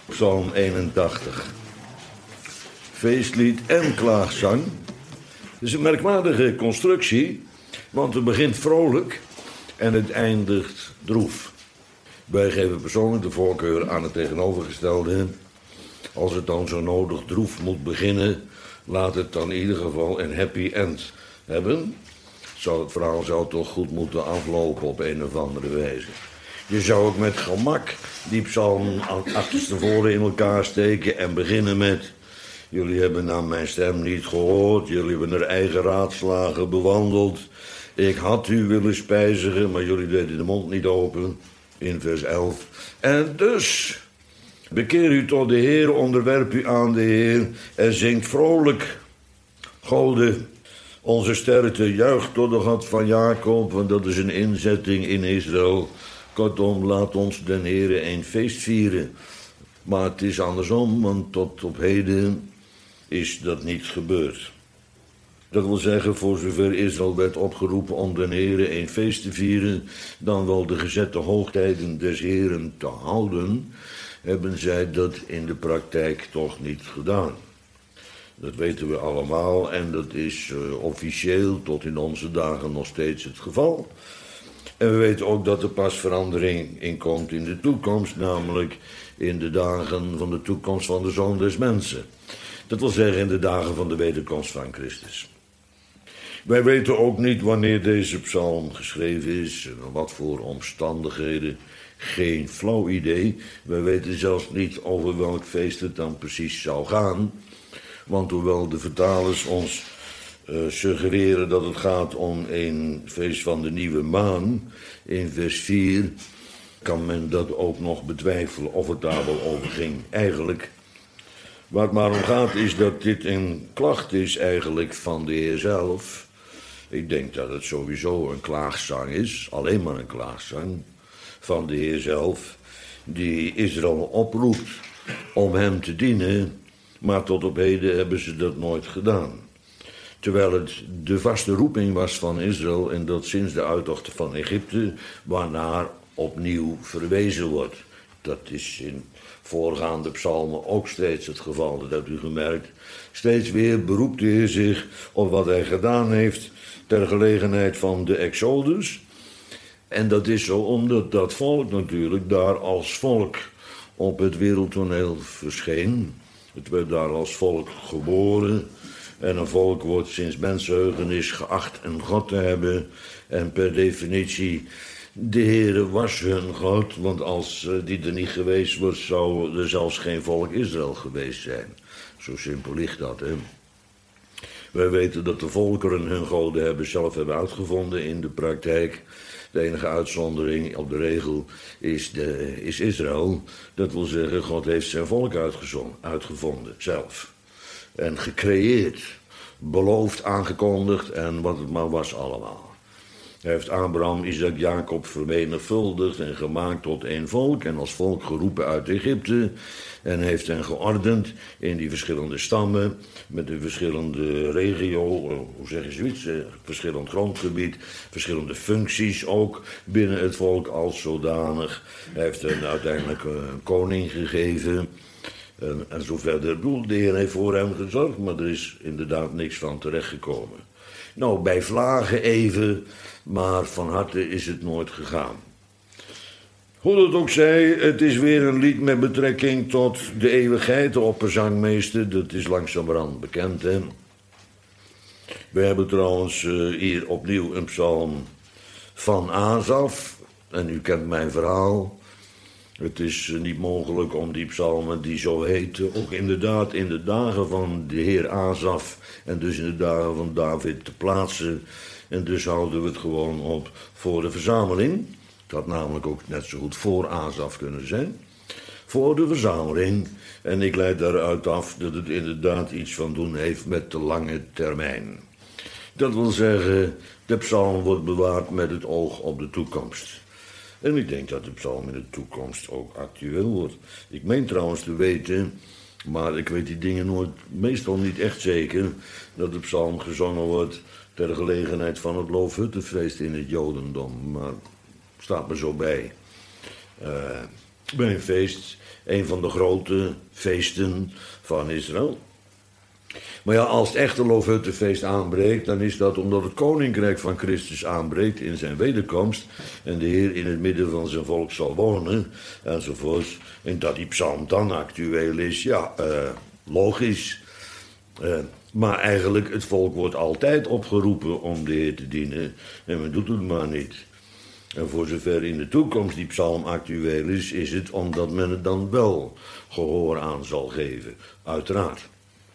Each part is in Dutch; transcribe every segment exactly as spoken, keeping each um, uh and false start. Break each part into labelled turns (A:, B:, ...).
A: Psalm eenentachtig. Feestlied en klaagzang. Het is een merkwaardige constructie, want het begint vrolijk en het eindigt droef. Wij geven persoonlijk de voorkeur aan het tegenovergestelde. Als het dan zo nodig droef moet beginnen, laat het dan in ieder geval een happy end hebben. Zou het verhaal zou toch goed moeten aflopen op een of andere wijze. Je zou ook met gemak die psalm achterstevoren in elkaar steken en beginnen met: jullie hebben naar mijn stem niet gehoord, jullie hebben er eigen raadslagen bewandeld. Ik had u willen spijzigen, maar jullie deden de mond niet open, in vers elf. En dus, bekeer u tot de Heer, onderwerp u aan de Heer en zingt vrolijk. Gode, onze sterkte, juicht tot de God van Jacob, want dat is een inzetting in Israël. Kortom, laat ons den Heere een feest vieren. Maar het is andersom, want tot op heden is dat niet gebeurd. Dat wil zeggen, voor zover Israël werd opgeroepen om den Heere een feest te vieren, dan wel de gezette hoogtijden des Heeren te houden, hebben zij dat in de praktijk toch niet gedaan. Dat weten we allemaal en dat is uh, officieel tot in onze dagen nog steeds het geval. En we weten ook dat er pas verandering in komt in de toekomst, namelijk in de dagen van de toekomst van de Zoon des Mensen. Dat wil zeggen in de dagen van de wederkomst van Christus. Wij weten ook niet wanneer deze psalm geschreven is en wat voor omstandigheden. Geen flauw idee. Wij weten zelfs niet over welk feest het dan precies zou gaan. Want hoewel de vertalers ons uh, suggereren dat het gaat om een feest van de nieuwe maan, in vers vier, kan men dat ook nog betwijfelen of het daar wel over ging. Eigenlijk, waar het maar om gaat is dat dit een klacht is eigenlijk van de Heer zelf. Ik denk dat het sowieso een klaagzang is, alleen maar een klaagzang van de Heer zelf, die Israël oproept om hem te dienen, maar tot op heden hebben ze dat nooit gedaan. Terwijl het de vaste roeping was van Israël en dat sinds de uittocht van Egypte, waarnaar opnieuw verwezen wordt. Dat is in voorgaande psalmen ook steeds het geval, dat hebt u gemerkt. Steeds weer beroept de Heer zich op wat hij gedaan heeft ter gelegenheid van de Exodus. En dat is zo omdat dat volk natuurlijk daar als volk op het wereldtoneel verscheen. Het werd daar als volk geboren. En een volk wordt sinds mensenheugenis geacht een God te hebben. En per definitie, de Heere was hun God. Want als die er niet geweest was, zou er zelfs geen volk Israël geweest zijn. Zo simpel ligt dat, hè. Wij weten dat de volkeren hun goden hebben zelf hebben uitgevonden in de praktijk. De enige uitzondering op de regel is, de, is Israël. Dat wil zeggen, God heeft zijn volk uitgevonden, zelf. En gecreëerd, beloofd, aangekondigd en wat het maar was allemaal. Hij heeft Abraham, Isaac, Jacob vermenigvuldigd en gemaakt tot één volk. En als volk geroepen uit Egypte. En heeft hen geordend in die verschillende stammen. Met de verschillende regio, hoe zeg je zoiets, verschillend grondgebied. Verschillende functies ook binnen het volk als zodanig. Hij heeft hen uiteindelijk een koning gegeven. En, en zo verder. De Heer heeft voor hem gezorgd, maar er is inderdaad niks van terechtgekomen. Nou, bij vlagen even, maar van harte is het nooit gegaan. Hoe dat ook zij, het is weer een lied met betrekking tot de eeuwigheid, de opperzangmeester, dat is langzamerhand bekend, hè. We hebben trouwens uh, hier opnieuw een psalm van Asaf, en u kent mijn verhaal. Het is uh, niet mogelijk om die psalmen die zo heten, ook inderdaad in de dagen van de Heer Asaf en dus in de dagen van David te plaatsen. En dus houden we het gewoon op voor de verzameling. Het had namelijk ook net zo goed voor Asaf kunnen zijn. Voor de verzameling. En ik leid daaruit af dat het inderdaad iets van doen heeft met de lange termijn. Dat wil zeggen, de psalm wordt bewaard met het oog op de toekomst. En ik denk dat de psalm in de toekomst ook actueel wordt. Ik meen trouwens te weten, maar ik weet die dingen nooit, meestal niet echt zeker, dat de psalm gezongen wordt ter gelegenheid van het Loofhuttenfeest in het Jodendom. Maar staat me zo bij. Uh, bij een feest, een van de grote feesten van Israël. Maar ja, als het echte Loofhuttenfeest aanbreekt, dan is dat omdat het koninkrijk van Christus aanbreekt in zijn wederkomst en de Heer in het midden van zijn volk zal wonen, enzovoorts. En dat die psalm dan actueel is, ja, uh, logisch. Uh, maar eigenlijk, het volk wordt altijd opgeroepen om de Heer te dienen en men doet het maar niet. En voor zover in de toekomst die psalm actueel is, is het omdat men het dan wel gehoor aan zal geven, uiteraard.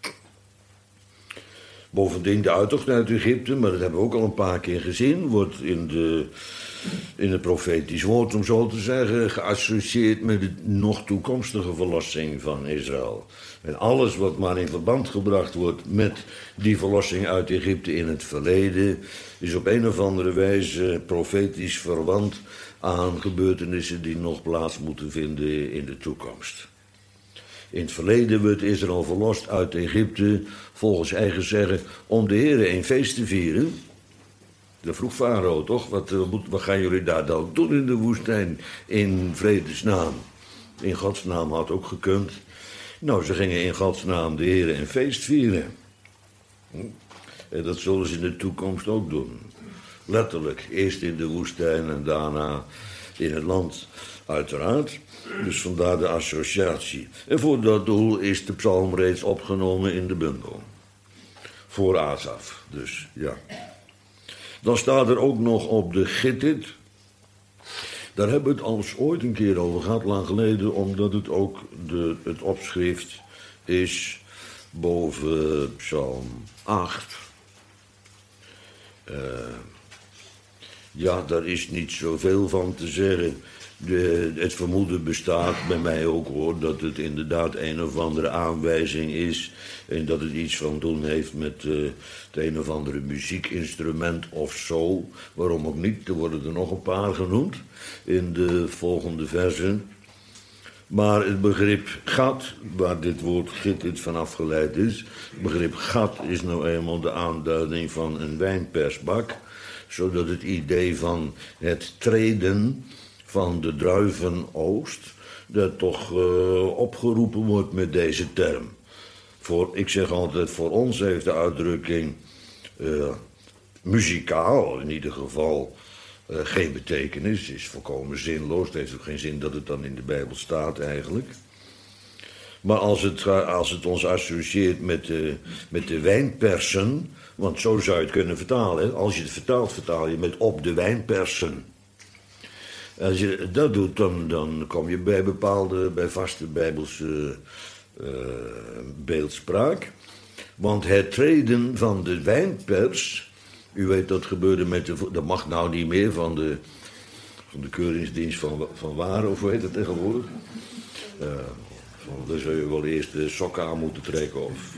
A: Bovendien de uittocht uit Egypte, maar dat hebben we ook al een paar keer gezien, wordt in, de, in het profetisch woord, om zo te zeggen, geassocieerd met de nog toekomstige verlossing van Israël. En alles wat maar in verband gebracht wordt met die verlossing uit Egypte in het verleden, is op een of andere wijze profetisch verwant aan gebeurtenissen die nog plaats moeten vinden in de toekomst. In het verleden werd Israël verlost uit Egypte, volgens eigen zeggen, om de Heere een feest te vieren. Dat vroeg Farao, toch? Wat, wat gaan jullie daar dan doen in de woestijn? In vredesnaam. In Gods naam had ook gekund. Nou, ze gingen in Gods naam de Heere een feest vieren. En dat zullen ze in de toekomst ook doen. Letterlijk, eerst in de woestijn en daarna in het land, uiteraard. Dus vandaar de associatie. En voor dat doel is de psalm reeds opgenomen in de bundel. Voor Asaf, dus ja. Dan staat er ook nog op de Gittit. Daar hebben we het al eens ooit een keer over gehad, lang geleden, omdat het ook de, het opschrift is boven psalm acht. Uh, ja, daar is niet zoveel van te zeggen. De, het vermoeden bestaat bij mij ook, hoor, dat het inderdaad een of andere aanwijzing is en dat het iets van doen heeft met uh, het een of andere muziekinstrument of zo. Waarom ook niet, er worden er nog een paar genoemd in de volgende versen. Maar het begrip gat, waar dit woord gittit van afgeleid is, het begrip gat is nou eenmaal de aanduiding van een wijnpersbak, zodat het idee van het treden van de druivenoogst, dat toch uh, opgeroepen wordt met deze term. Voor, ik zeg altijd, voor ons heeft de uitdrukking uh, muzikaal in ieder geval uh, geen betekenis. Het is volkomen zinloos. Het heeft ook geen zin dat het dan in de Bijbel staat eigenlijk. Maar als het, als het ons associeert met de, met de wijnpersen, want zo zou je het kunnen vertalen. Hè? Als je het vertaalt, vertaal je met op de wijnpersen. Als je dat doet, dan, dan kom je bij bepaalde, bij vaste Bijbelse uh, beeldspraak. Want het treden van de wijnpers, u weet dat gebeurde met de, dat mag nou niet meer van de, van de keuringsdienst van, van Waren, of hoe heet het tegenwoordig? Uh, van, dan zou je wel eerst de sokken aan moeten trekken of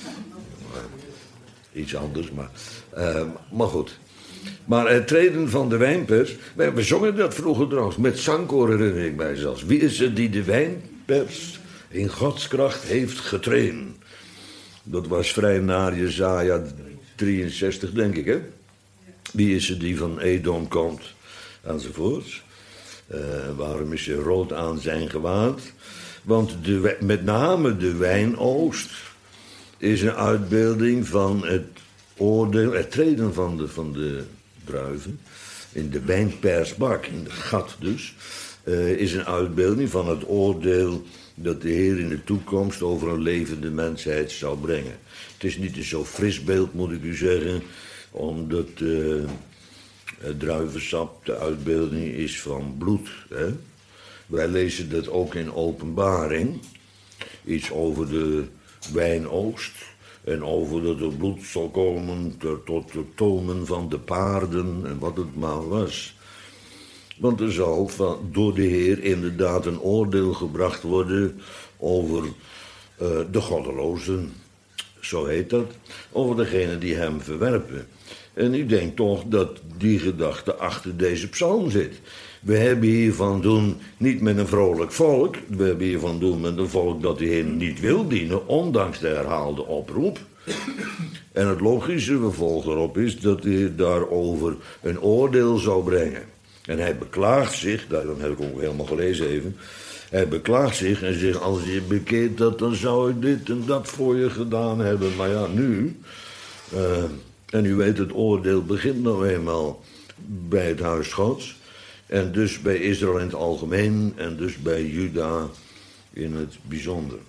A: uh, iets anders, maar, uh, maar goed. Maar het treden van de wijnpers, we, we zongen dat vroeger trouwens, met zangkoor herinner ik mij zelfs. Wie is het die de wijnpers in Gods kracht heeft getreden? Dat was vrij na Jesaja drieënzestig, denk ik, hè? Wie is het die van Edom komt? Enzovoorts. Uh, waarom is hij rood aan zijn gewaad? Want de, met name de wijnoogst is een uitbeelding van het oordeel, het treden van de, van de druiven in de wijnpersbak, in de gat dus, uh, is een uitbeelding van het oordeel dat de Heer in de toekomst over een levende mensheid zal brengen. Het is niet een zo fris beeld, moet ik u zeggen, omdat uh, het druivensap, de uitbeelding is van bloed. Hè? Wij lezen dat ook in Openbaring, iets over de wijnoogst. En over dat het bloed zal komen tot de tomen van de paarden en wat het maar was. Want er zal van, door de Heer inderdaad een oordeel gebracht worden over uh, de goddelozen. Zo heet dat. Over degenen die hem verwerpen. En ik denk toch dat die gedachte achter deze psalm zit. We hebben hier van doen niet met een vrolijk volk. We hebben hier van doen met een volk dat de Heer niet wil dienen, ondanks de herhaalde oproep. En het logische vervolg erop is dat de Heer daarover een oordeel zou brengen. En hij beklaagt zich, daarom heb ik ook helemaal gelezen even. Hij beklaagt zich en zegt, als je bekeert dat, dan zou ik dit en dat voor je gedaan hebben. Maar ja, nu... Uh, en u weet, het oordeel begint nou eenmaal bij het huis Gods. En dus bij Israël in het algemeen en dus bij Juda in het bijzonder.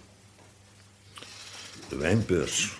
A: De wijnpers.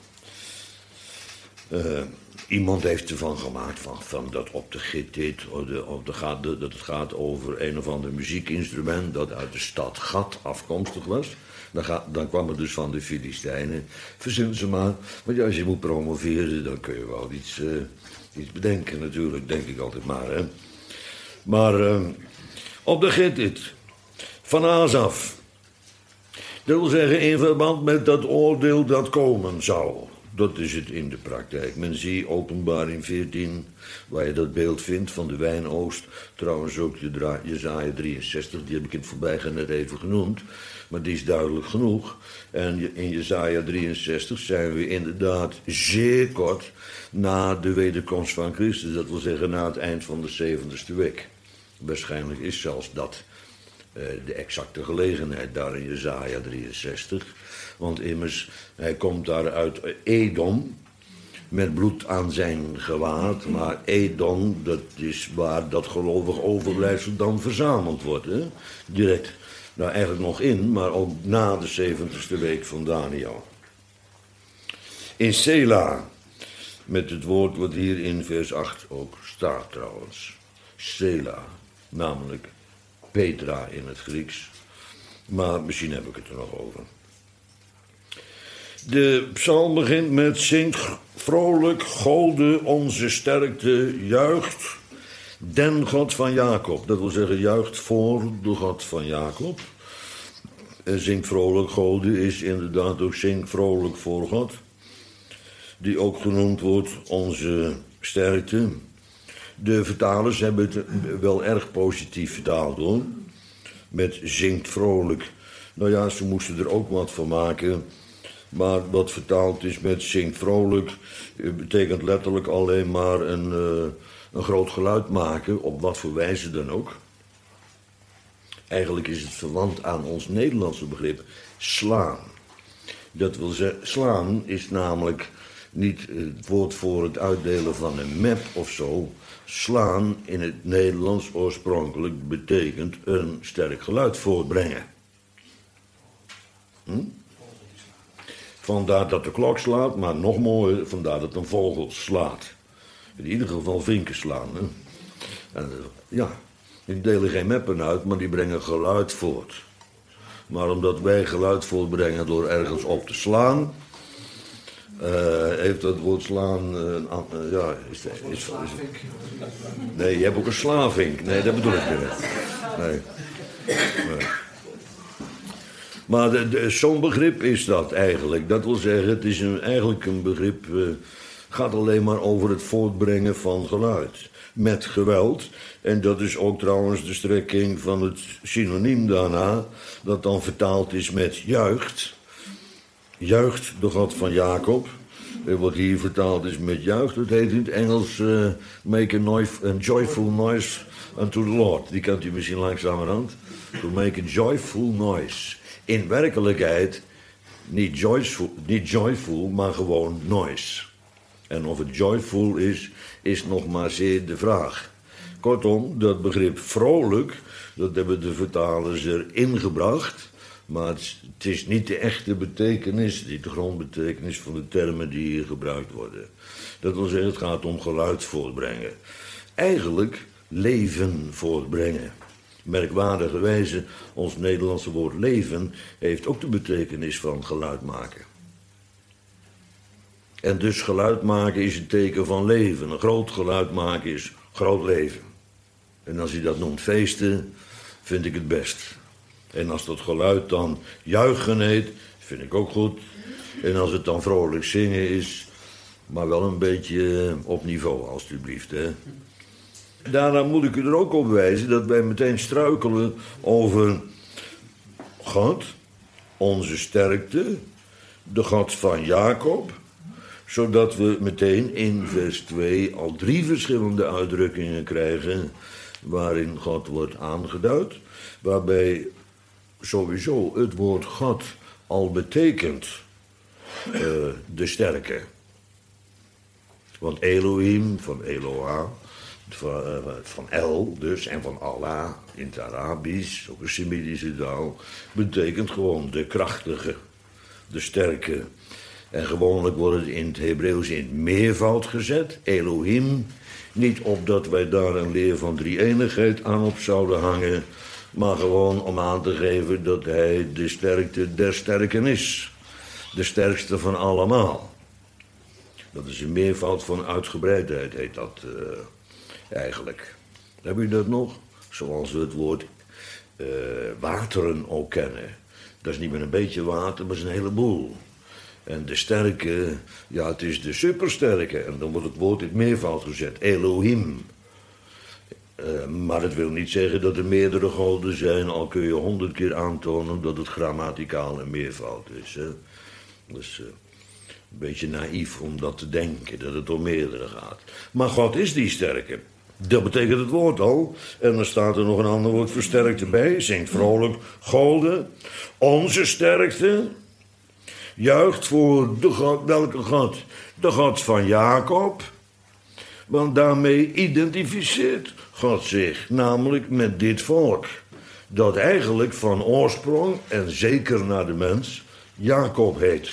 A: Uh, iemand heeft ervan gemaakt van, van dat op de Gittit, of de, of de, gaat, de, dat het gaat over een of ander muziekinstrument dat uit de stad Gat afkomstig was. Dan, ga, dan kwam het dus van de Filistijnen. Verzin ze maar. Want ja, als je moet promoveren, dan kun je wel iets, uh, iets bedenken natuurlijk, denk ik altijd maar. Hè. Maar uh, op de Gittit van Asaf. Dat wil zeggen in verband met dat oordeel dat komen zou. Dat is het in de praktijk. Men ziet Openbaring veertien, waar je dat beeld vindt van de wijnoogst. Trouwens ook Jesaja drieënzestig, die heb ik in het voorbijgaan net even genoemd. Maar die is duidelijk genoeg. En in Jesaja drieënzestig zijn we inderdaad zeer kort na de wederkomst van Christus. Dat wil zeggen na het eind van de zeventigste week. Waarschijnlijk is zelfs dat uh, de exacte gelegenheid daar in Jesaja drieënzestig. Want immers, hij komt daar uit Edom, met bloed aan zijn gewaad. Maar Edom, dat is waar dat gelovig overblijfsel dan verzameld wordt. Hè? Direct, nou eigenlijk nog in, maar ook na de zeventigste week van Daniel. In Sela, met het woord wat hier in vers acht ook staat trouwens. Sela, namelijk Petra in het Grieks. Maar misschien heb ik het er nog over. De psalm begint met zingt vrolijk, Gode onze sterkte, juicht den God van Jacob. Dat wil zeggen, juicht voor de God van Jacob. En zingt vrolijk, Gode is inderdaad ook zingt vrolijk voor God. Die ook genoemd wordt onze sterkte. De vertalers hebben het wel erg positief vertaald hoor. Met zingt vrolijk. Nou ja, ze moesten er ook wat van maken. Maar wat vertaald is met zingt vrolijk, betekent letterlijk alleen maar een, uh, een groot geluid maken, op wat voor wijze dan ook. Eigenlijk is het verwant aan ons Nederlandse begrip slaan. Dat wil zeggen, slaan is namelijk niet het woord voor het uitdelen van een map of zo. Slaan in het Nederlands oorspronkelijk betekent een sterk geluid voortbrengen. Hm? Vandaar dat de klok slaat, maar nog mooier, vandaar dat een vogel slaat. In ieder geval vinken slaan. Hè? En, ja, die delen geen meppen uit, maar die brengen geluid voort. Maar omdat wij geluid voortbrengen door ergens op te slaan, uh, heeft dat woord slaan, uh, uh, ja, is, is, is, is, nee, je hebt ook een slavink. Nee, dat bedoel ik niet. Nee. nee. Maar zo'n begrip is dat eigenlijk. Dat wil zeggen, het is een, eigenlijk een begrip, uh, gaat alleen maar over het voortbrengen van geluid. Met geweld. En dat is ook trouwens de strekking van het synoniem daarna, dat dan vertaald is met juicht. Juicht, de God van Jacob. En wat hier vertaald is met juicht, dat heet in het Engels uh, make a, noise, a joyful noise unto the Lord. Die kent u misschien langzamerhand. To make a joyful noise. In werkelijkheid niet joyful, niet joyful, maar gewoon noise. En of het joyful is, is nog maar zeer de vraag. Kortom, dat begrip vrolijk, dat hebben de vertalers erin gebracht. Maar het is niet de echte betekenis, niet de grondbetekenis van de termen die hier gebruikt worden. Dat wil zeggen, het gaat om geluid voortbrengen. Eigenlijk leven voortbrengen. Merkwaardigerwijze, ons Nederlandse woord leven heeft ook de betekenis van geluid maken. En dus geluid maken is een teken van leven. Een groot geluid maken is groot leven. En als hij dat noemt feesten, vind ik het best. En als dat geluid dan juichen heet, vind ik ook goed. En als het dan vrolijk zingen is, maar wel een beetje op niveau, alstublieft, hè. Daarna moet ik u er ook op wijzen dat wij meteen struikelen over God, onze sterkte, de God van Jacob, zodat we meteen in vers twee al drie verschillende uitdrukkingen krijgen waarin God wordt aangeduid, waarbij sowieso het woord God al betekent uh, de sterke. Want Elohim, van Eloah, van, uh, van El dus, en van Allah in het Arabisch, ook een Semitische taal, betekent gewoon de krachtige, de sterke. En gewoonlijk wordt het in het Hebreeuws in het meervoud gezet, Elohim. Niet opdat wij daar een leer van drie-eenigheid aan op zouden hangen, maar gewoon om aan te geven dat hij de sterkte der sterken is. De sterkste van allemaal. Dat is een meervoud van uitgebreidheid, heet dat uh, eigenlijk. Heb u dat nog? Zoals we het woord uh, wateren ook kennen. Dat is niet meer een beetje water, maar is een heleboel. En de sterke, ja, het is de supersterke. En dan wordt het woord in het meervoud gezet, Elohim. Uh, maar het wil niet zeggen dat er meerdere goden zijn, al kun je honderd keer aantonen dat het grammaticaal een meervoud is. Hè? Dus uh, een beetje naïef om dat te denken, dat het om meerdere gaat. Maar God is die sterke. Dat betekent het woord al. En dan staat er nog een ander woord versterkte bij. Zingt vrolijk, Golde, onze sterkte, juicht voor de God, welke God? De God van Jacob. Want daarmee identificeert God zich namelijk met dit volk. Dat eigenlijk van oorsprong, en zeker naar de mens, Jacob heet.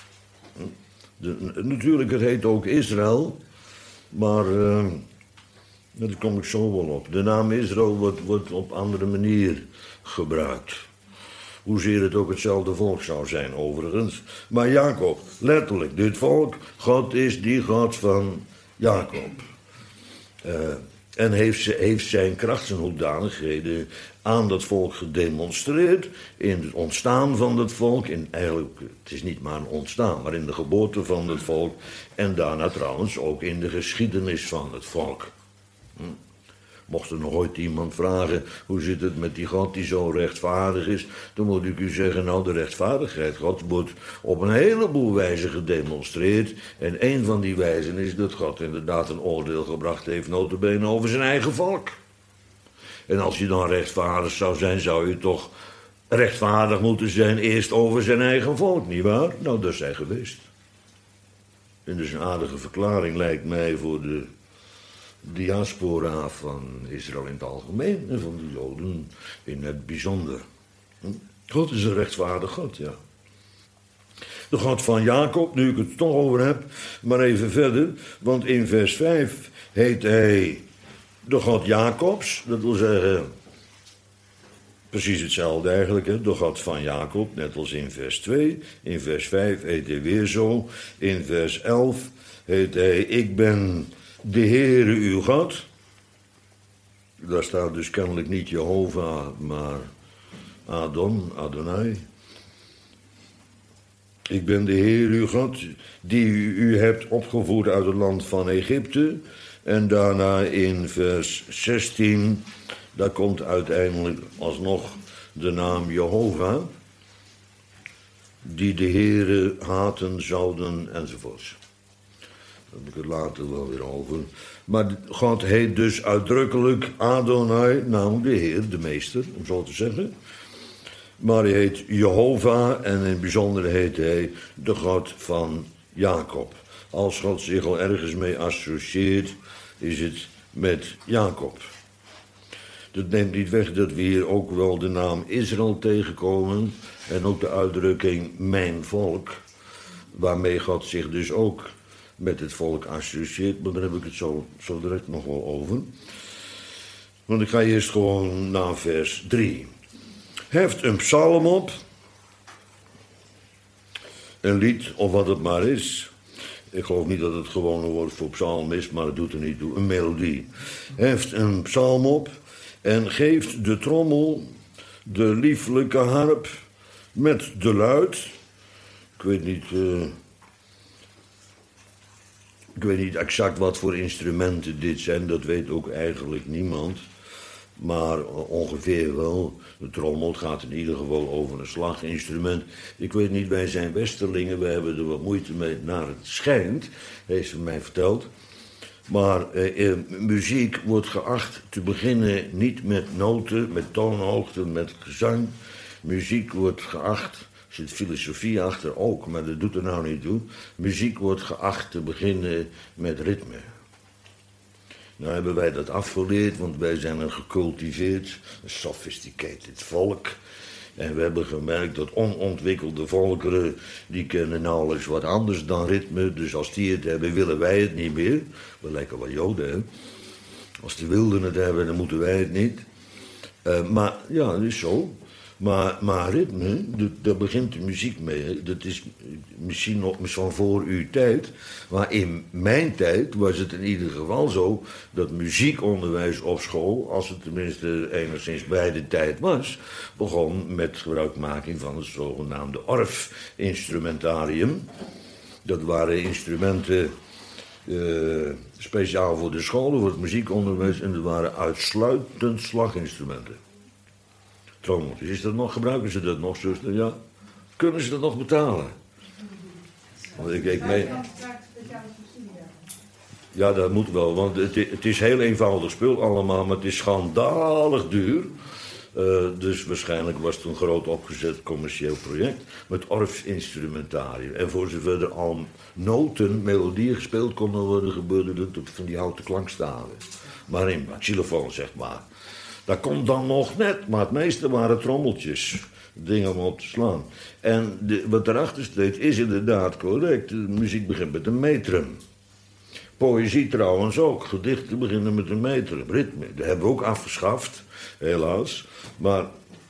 A: De, natuurlijk, het heet ook Israël. Maar uh, daar kom ik zo wel op. De naam Israël wordt, wordt op andere manier gebruikt. Hoezeer het ook hetzelfde volk zou zijn, overigens. Maar Jacob, letterlijk, dit volk, God is die God van Jacob. Uh, en heeft, ze, heeft zijn kracht en hoedanigheden aan dat volk gedemonstreerd. In het ontstaan van dat volk. In, eigenlijk, het is niet maar een ontstaan, maar in de geboorte van het volk. En daarna trouwens ook in de geschiedenis van het volk. Hm. Mocht er nog ooit iemand vragen, hoe zit het met die God die zo rechtvaardig is, dan moet ik u zeggen, nou, de rechtvaardigheid God wordt op een heleboel wijzen gedemonstreerd. En een van die wijzen is dat God inderdaad een oordeel gebracht heeft, nota bene over zijn eigen volk. En als je dan rechtvaardig zou zijn, zou je toch rechtvaardig moeten zijn eerst over zijn eigen volk, nietwaar? Nou, dat is hij geweest. En dus een aardige verklaring lijkt mij voor de diaspora van Israël in het algemeen en van de Joden in het bijzonder. God is een rechtvaardig God, ja. De God van Jacob, nu ik het toch over heb, maar even verder, want in vers vijf heet hij de God Jacobs, dat wil zeggen precies hetzelfde eigenlijk, hè? De God van Jacob, net als in vers twee. In vers vijf heet hij weer zo. In vers elf heet hij, ik ben de Heere uw God. Daar staat dus kennelijk niet Jehovah, maar Adon, Adonai. Ik ben de Heer uw God, die u, u hebt opgevoerd uit het land van Egypte. En daarna in vers zestien, daar komt uiteindelijk alsnog de naam Jehovah, die de Heere haten zouden, enzovoorts. Daar heb ik het later wel weer over. Maar God heet dus uitdrukkelijk Adonai, namelijk de Heer, de meester, om zo te zeggen. Maar hij heet Jehovah en in het bijzonder heet hij de God van Jacob. Als God zich al ergens mee associeert, is het met Jacob. Dat neemt niet weg dat we hier ook wel de naam Israël tegenkomen en ook de uitdrukking mijn volk, waarmee God zich dus ook met het volk associeert, maar daar heb ik het zo, zo direct nog wel over. Want ik ga eerst gewoon naar vers drie. Heft een psalm op, een lied of wat het maar is. Ik geloof niet dat het gewone woord voor psalm is, maar het doet er niet toe, een melodie. Heft een psalm op en geeft de trommel, de lieflijke harp met de luid. Ik weet niet... Uh, Ik weet niet exact wat voor instrumenten dit zijn, dat weet ook eigenlijk niemand. Maar ongeveer wel. De trommel gaat in ieder geval over een slaginstrument. Ik weet niet, wij zijn Westerlingen, we hebben er wat moeite mee naar het schijnt, heeft ze mij verteld. Maar eh, muziek wordt geacht te beginnen niet met noten, met toonhoogte, met gezang, Muziek wordt geacht, er zit filosofie achter ook, maar dat doet er nou niet toe. Muziek wordt geacht te beginnen met ritme. Nou hebben wij dat afgeleerd, want wij zijn een gecultiveerd, een sophisticated volk. En we hebben gemerkt dat onontwikkelde volkeren, die kennen nauwelijks wat anders dan ritme. Dus als die het hebben, willen wij het niet meer. We lijken wel Joden, hè. Als de wilden het hebben, dan moeten wij het niet. Uh, maar ja, dat is zo. Maar, maar ritme, dat, daar begint de muziek mee. Dat is misschien nog eens van voor uw tijd. Maar in mijn tijd was het in ieder geval zo dat muziekonderwijs op school, als het tenminste enigszins bij de tijd was, begon met gebruikmaking van het zogenaamde Orff-instrumentarium. Dat waren instrumenten uh, speciaal voor de scholen, voor het muziekonderwijs, en dat waren uitsluitend slaginstrumenten. Trommeltjes, is dat nog? Gebruiken ze dat nog, zuster? Ja. Kunnen ze dat nog betalen? Want ik, ik meen... Ja, dat moet wel, want het, het is heel eenvoudig spul allemaal, maar het is schandalig duur. Uh, dus waarschijnlijk was het een groot opgezet commercieel project met Orff-instrumentarium. En voor zover er al noten, melodieën gespeeld konden worden, gebeurde dat op van die houten klankstaven. Maar in xylofoon, zeg maar. Dat komt dan nog net, maar het meeste waren trommeltjes. Dingen om op te slaan. En de, wat erachter steekt is inderdaad correct. De muziek begint met een metrum. Poëzie trouwens ook. Gedichten beginnen met een metrum. Ritme. Dat hebben we ook afgeschaft, helaas. Maar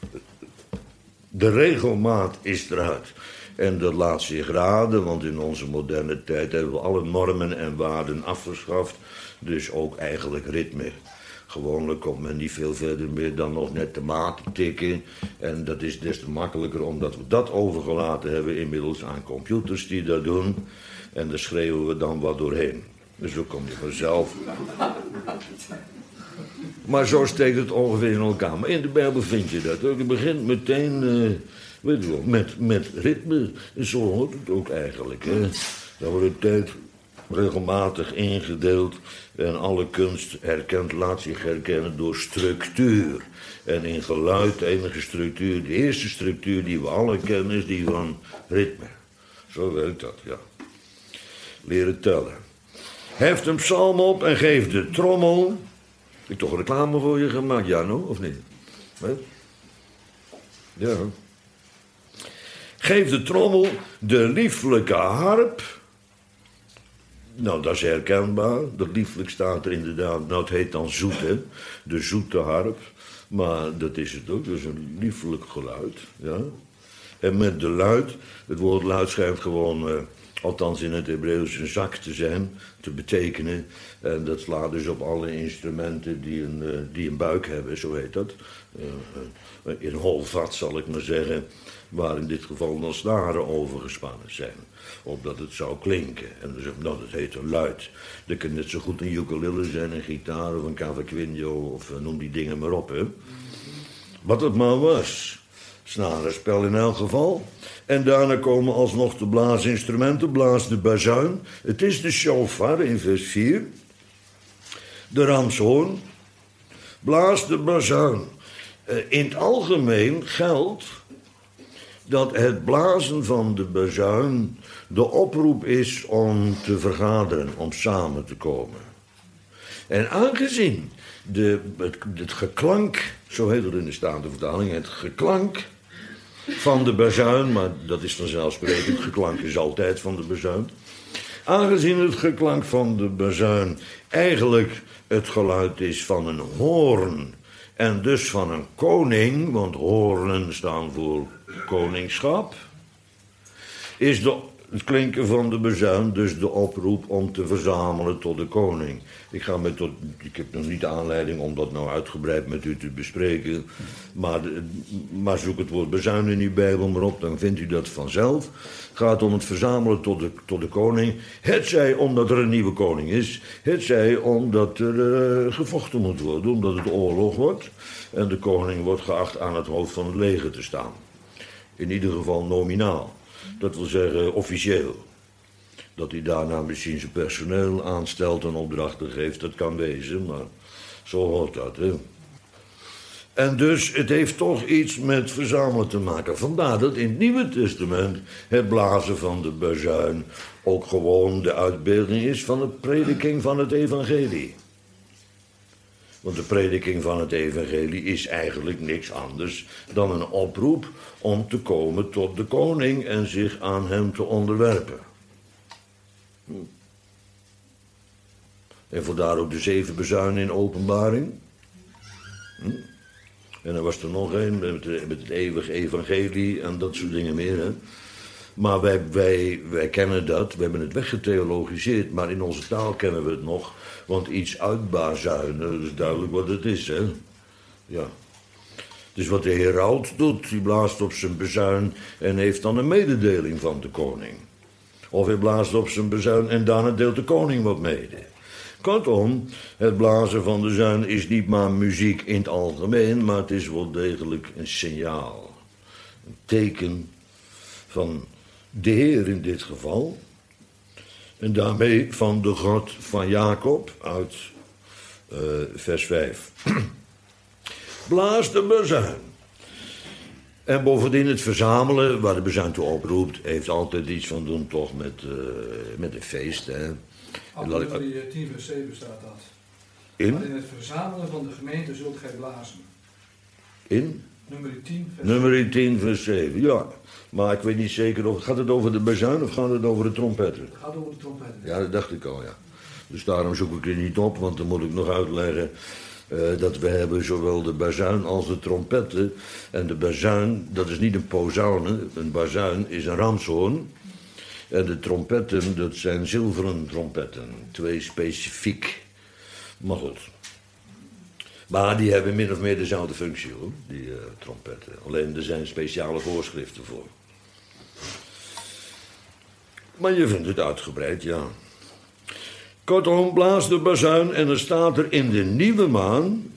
A: de regelmaat is eruit. En dat laat zich raden, want in onze moderne tijd hebben we alle normen en waarden afgeschaft. Dus ook eigenlijk ritme. Gewoonlijk komt men niet veel verder meer dan nog net de maat tikken. En dat is des te makkelijker omdat we dat overgelaten hebben inmiddels aan computers die dat doen. En daar schreeuwen we dan wat doorheen. Dus zo kom je vanzelf. Maar zo steekt het ongeveer in elkaar. Maar in de Bijbel vind je dat ook. Het begint meteen uh, weet je wel, met, met ritme. En zo hoort het ook eigenlijk. Hè. Dat wordt de tijd regelmatig ingedeeld. En alle kunst herkent, laat zich herkennen door structuur. En in geluid, de enige structuur, de eerste structuur die we alle kennen, is die van ritme. Zo werkt dat, ja. Leren tellen. Heft een psalm op en geef de trommel. Heb ik toch reclame voor je gemaakt, Jano, of niet? He? Ja. Geef de trommel de lieflijke harp. Nou, dat is herkenbaar. Dat lieflijk staat er inderdaad. Nou, het heet dan zoet, hè. De zoete harp. Maar dat is het ook. Dat is een lieflijk geluid, ja. En met de luid. Het woord luid schijnt gewoon, uh, althans in het Hebreeuws, een zak te zijn, te betekenen. En dat slaat dus op alle instrumenten die een, uh, die een buik hebben, zo heet dat. Uh, uh, in hol vat, zal ik maar zeggen, waar in dit geval dan snaren over gespannen zijn. Opdat het zou klinken. En dan zeg ik, nou, dat heet een luid. Dat kan net zo goed een ukulele zijn, een gitaar of een cavaquinho of uh, noem die dingen maar op, hè. Wat het maar was. Snarenspel in elk geval. En daarna komen alsnog de blaasinstrumenten, blaas de bazuin. Het is de shofar in vers vier. De ramshoorn. Blaas de bazuin. Uh, in het algemeen geldt dat het blazen van de bazuin de oproep is om te vergaderen, om samen te komen. En aangezien de, het, het geklank, zo heet het in de Statenvertaling, het geklank van de bazuin, maar dat is vanzelfsprekend, het geklank is altijd van de bazuin. Aangezien het geklank van de bazuin eigenlijk het geluid is van een hoorn en dus van een koning, want hoornen staan voor koningschap, is de, het klinken van de bazuin dus de oproep om te verzamelen tot de koning. Ik, ga met tot, ik heb nog niet de aanleiding om dat nou uitgebreid met u te bespreken, maar, maar zoek het woord bazuin in uw Bijbel maar op, dan vindt u dat vanzelf. Het gaat om het verzamelen tot de, tot de koning. Hetzij omdat er een nieuwe koning is, hetzij omdat er uh, gevochten moet worden, omdat het oorlog wordt en de koning wordt geacht aan het hoofd van het leger te staan. In ieder geval nominaal. Dat wil zeggen officieel. Dat hij daarna misschien zijn personeel aanstelt en opdrachten geeft, dat kan wezen, maar zo hoort dat, hè. En dus, het heeft toch iets met verzamelen te maken. Vandaar dat in het Nieuwe Testament het blazen van de bazuin ook gewoon de uitbeelding is van de prediking van het evangelie. Want de prediking van het evangelie is eigenlijk niks anders dan een oproep om te komen tot de koning en zich aan hem te onderwerpen. Hm. En vandaar ook de zeven bezuinen in Openbaring. Hm. En er was er nog een met, met het eeuwige evangelie en dat soort dingen meer. Hè? Maar wij, wij, wij kennen dat, we hebben het weggetheologiseerd, maar in onze taal kennen we het nog. Want iets uitbazuinen, dat is duidelijk wat het is, hè. Ja. Dus wat de heraut doet, die blaast op zijn bezuin en heeft dan een mededeling van de koning. Of hij blaast op zijn bezuin en daarna deelt de koning wat mede. Kortom, het blazen van de zuin is niet maar muziek in het algemeen, maar het is wel degelijk een signaal. Een teken van de Heer in dit geval. En daarmee van de God van Jacob uit uh, vers vijf. Blaas de bezuin. En bovendien het verzamelen, waar de bezuin toe oproept, heeft altijd iets van doen toch met, uh, met een feest. Hè.
B: Nummer tien vers zeven staat dat.
A: In?
B: Maar in het verzamelen van de gemeente zult gij blazen.
A: In?
B: Nummer tien vers
A: Nummer tien vers zeven, ja. Maar ik weet niet zeker, of, gaat het over de bazuin of gaat het over de trompetten?
B: Het gaat over de trompetten.
A: Ja, dat dacht ik al, ja. Dus daarom zoek ik er niet op, want dan moet ik nog uitleggen uh, dat we hebben zowel de bazuin als de trompetten. En de bazuin, dat is niet een posaune, een bazuin is een ramshoorn. En de trompetten, dat zijn zilveren trompetten. Twee specifiek. Maar goed. Maar die hebben min of meer dezelfde functie, hoor, die uh, trompetten. Alleen er zijn speciale voorschriften voor. Maar je vindt het uitgebreid, ja. Kortom, blaas de bazuin en er staat er in de nieuwe maan,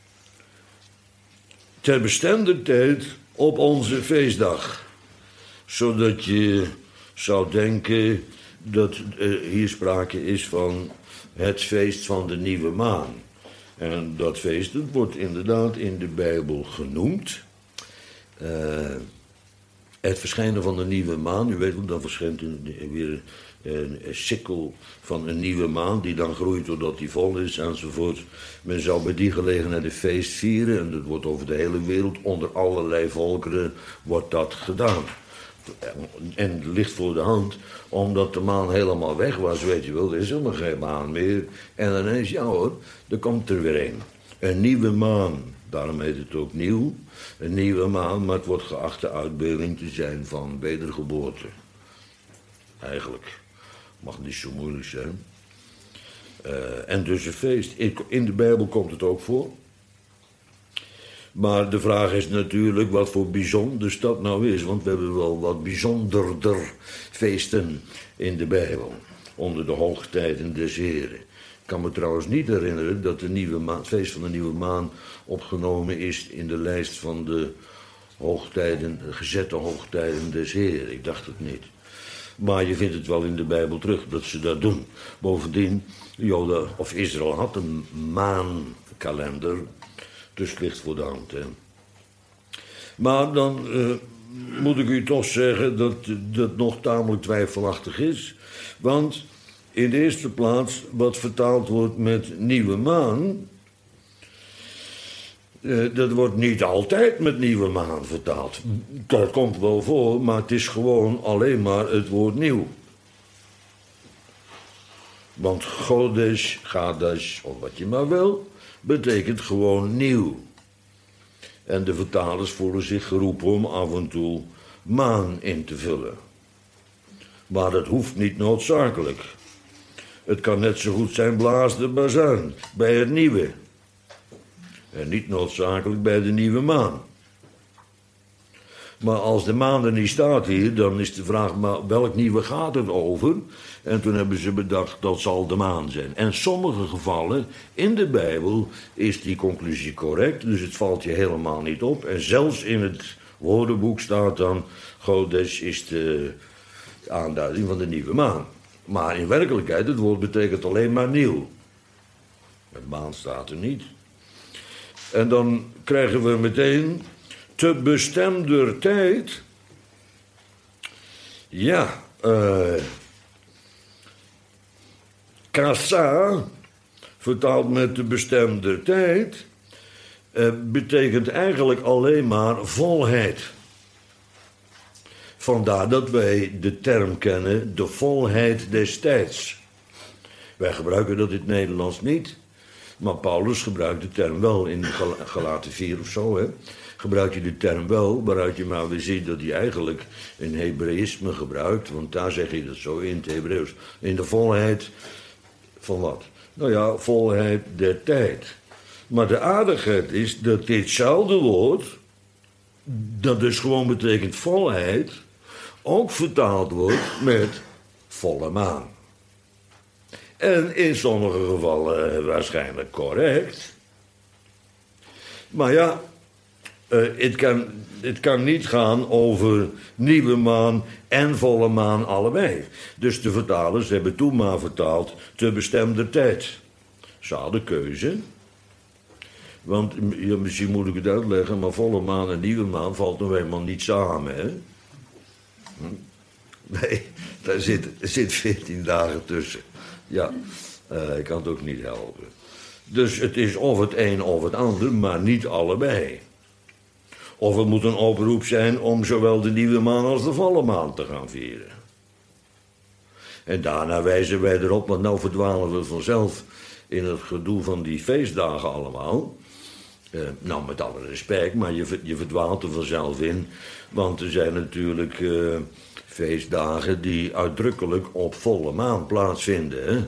A: ter bestender tijd op onze feestdag. Zodat je zou denken dat uh, hier sprake is van het feest van de nieuwe maan. En dat feest, dat wordt inderdaad in de Bijbel genoemd. Uh, het verschijnen van de nieuwe maan, u weet wel, dan verschijnt een, weer een, een sikkel van een nieuwe maan, die dan groeit doordat die vol is enzovoort. Men zou bij die gelegenheid een feest vieren, en dat wordt over de hele wereld, onder allerlei volkeren, wordt dat gedaan. En het ligt voor de hand, omdat de maan helemaal weg was, weet je wel, er is helemaal geen maan meer. En ineens, ja hoor, er komt er weer een. Een nieuwe maan, daarom heet het ook nieuw. Een nieuwe maan, maar het wordt geacht de uitbeelding te zijn van wedergeboorte. Eigenlijk, mag niet zo moeilijk zijn. Uh, en dus een feest. In de Bijbel komt het ook voor. Maar de vraag is natuurlijk wat voor bijzonders dat nou is. Want we hebben wel wat bijzonderder feesten in de Bijbel. Onder de hoogtijden des Heren. Ik kan me trouwens niet herinneren dat de nieuwe maan, het feest van de nieuwe maan opgenomen is in de lijst van de hoogtijden, gezette hoogtijden des Heren. Ik dacht het niet. Maar je vindt het wel in de Bijbel terug dat ze dat doen. Bovendien, Joden of Israël had een maankalender. Dus het ligt voor de hand. Hè. Maar dan uh, moet ik u toch zeggen dat dat nog tamelijk twijfelachtig is. Want in de eerste plaats, wat vertaald wordt met nieuwe maan, uh, dat wordt niet altijd met nieuwe maan vertaald. Dat komt wel voor, maar het is gewoon alleen maar het woord nieuw. Want Chodesh, Chadash, of wat je maar wil, betekent gewoon nieuw. En de vertalers voelen zich geroepen om af en toe maan in te vullen. Maar dat hoeft niet noodzakelijk. Het kan net zo goed zijn blaas de bazuin bij het nieuwe. En niet noodzakelijk bij de nieuwe maan. Maar als de maan er niet staat hier, dan is de vraag, maar welk nieuwe gaat het over? En toen hebben ze bedacht, dat zal de maan zijn. En in sommige gevallen, in de Bijbel, is die conclusie correct. Dus het valt je helemaal niet op. En zelfs in het woordenboek staat dan, Chodesh is de aanduiding van de nieuwe maan. Maar in werkelijkheid, het woord betekent alleen maar nieuw. De maan staat er niet. En dan krijgen we meteen te bestemder tijd. Ja, uh, kassa, vertaald met de bestemder tijd, uh, betekent eigenlijk alleen maar volheid. Vandaar dat wij de term kennen, de volheid des tijds. Wij gebruiken dat in het Nederlands niet, maar Paulus gebruikt de term wel in Galaten vier of zo, hè. Gebruikt hij de term wel, waaruit je maar weer ziet dat hij eigenlijk een Hebreïsme gebruikt, want daar zeg je dat zo in het Hebreeuws. In de volheid van wat? Nou ja, volheid der tijd. Maar de aardigheid is dat ditzelfde woord, dat dus gewoon betekent volheid, ook vertaald wordt met volle maan. En in sommige gevallen waarschijnlijk correct. Maar ja, uh, het, kan, het kan niet gaan over nieuwe maan en volle maan allebei. Dus de vertalers hebben toen maar vertaald te bestemder tijd. Ze hadden keuze. Want ja, misschien moet ik het uitleggen, maar volle maan en nieuwe maan valt nou eenmaal niet samen, hè? Nee, daar zit, zit veertien dagen tussen. Ja, uh, ik kan het ook niet helpen. Dus het is of het een of het ander, maar niet allebei. Of het moet een oproep zijn om zowel de nieuwe maan als de volle maan te gaan vieren. En daarna wijzen wij erop, want nou verdwalen we vanzelf in het gedoe van die feestdagen allemaal. Uh, nou, met alle respect, maar je, je verdwaalt er vanzelf in. Want er zijn natuurlijk uh, feestdagen die uitdrukkelijk op volle maan plaatsvinden. Hè?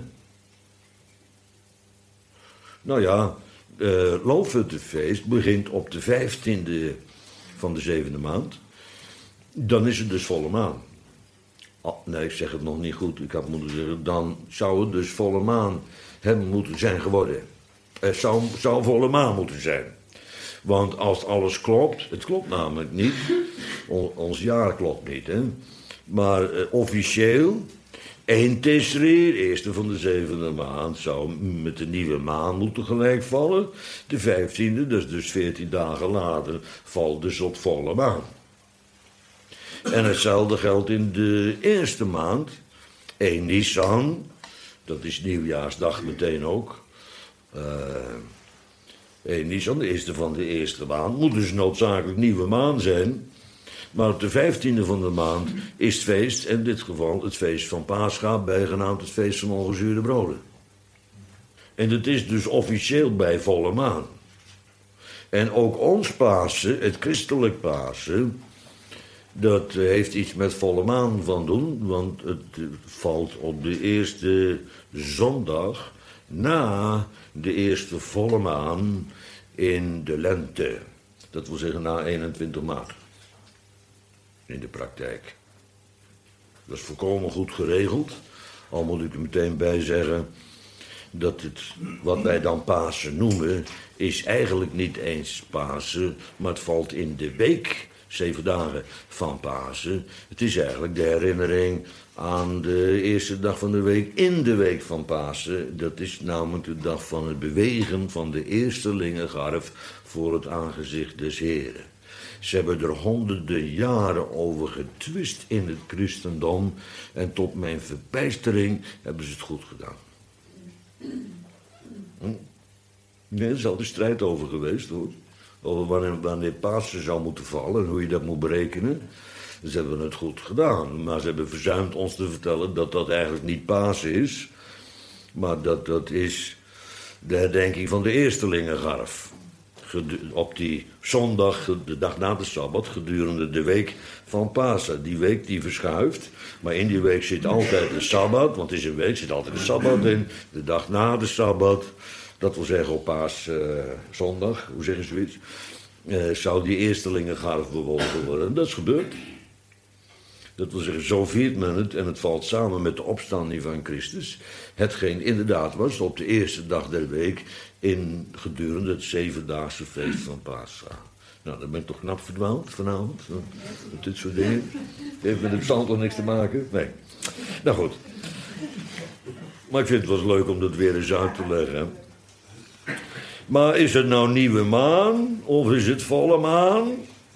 A: Nou ja, uh, Loofhuttenfeest begint op de vijftiende van de zevende maand. Dan is het dus volle maan. Oh, nee, ik zeg het nog niet goed. Ik had moeten zeggen, dan zou het dus volle maan hebben moeten zijn geworden. Het zou, zou volle maan moeten zijn. Want als alles klopt, het klopt namelijk niet. On, ons jaar klopt niet, hè. Maar uh, officieel, één Tisri, de eerste van de zevende maand, zou met de nieuwe maan moeten gelijk vallen. De vijftiende, dat is dus veertien dagen later, valt dus op volle maan. En hetzelfde geldt in de eerste maand. één Nisan, dat is nieuwjaarsdag meteen ook. Uh, één Nisan, de eerste van de eerste maand, moet dus noodzakelijk nieuwe maan zijn. Maar op de vijftiende van de maand is het feest, in dit geval het feest van Pascha, bijgenaamd het feest van ongezuurde broden. En dat is dus officieel bij volle maan. En ook ons Pasen, het christelijk Pasen, dat heeft iets met volle maan van doen, want het valt op de eerste zondag na de eerste volle maan in de lente. Dat wil zeggen na eenentwintig maart. In de praktijk. Dat is volkomen goed geregeld. Al moet ik er meteen bij zeggen dat het, wat wij dan Pasen noemen, is eigenlijk niet eens Pasen, maar het valt in de week, zeven dagen van Pasen. Het is eigenlijk de herinnering aan de eerste dag van de week in de week van Pasen. Dat is namelijk de dag van het bewegen van de eerstelingengarf voor het aangezicht des Heren. Ze hebben er honderden jaren over getwist in het christendom en tot mijn verbijstering hebben ze het goed gedaan. Hm? Nee, er is altijd strijd over geweest, hoor. Over wanneer, wanneer Pasen zou moeten vallen en hoe je dat moet berekenen. Ze hebben het goed gedaan, maar ze hebben verzuimd ons te vertellen dat dat eigenlijk niet Pasen is, maar dat dat is de herdenking van de eerstelingengarf. Op die zondag, de dag na de Sabbat, gedurende de week van Pasen. Die week die verschuift, maar in die week zit altijd de Sabbat, want het is een week, zit altijd de Sabbat in. De dag na de Sabbat, dat wil zeggen op Paaszondag, uh, hoe zeg je zoiets, uh, zou die eerstelingengarf bewogen worden. Dat is gebeurd. Dat wil zeggen, zo viert men het en het valt samen met de opstanding van Christus. Hetgeen inderdaad was op de eerste dag der week in gedurende het zevendaagse feest van Pascha. Nou, dan ben ik toch knap verdwaald vanavond. Met dit soort dingen. Heeft met het psalm toch niks te maken? Nee. Nou goed. Maar ik vind het wel leuk om dat weer eens uit te leggen. Maar is het nou nieuwe maan of is het volle maan?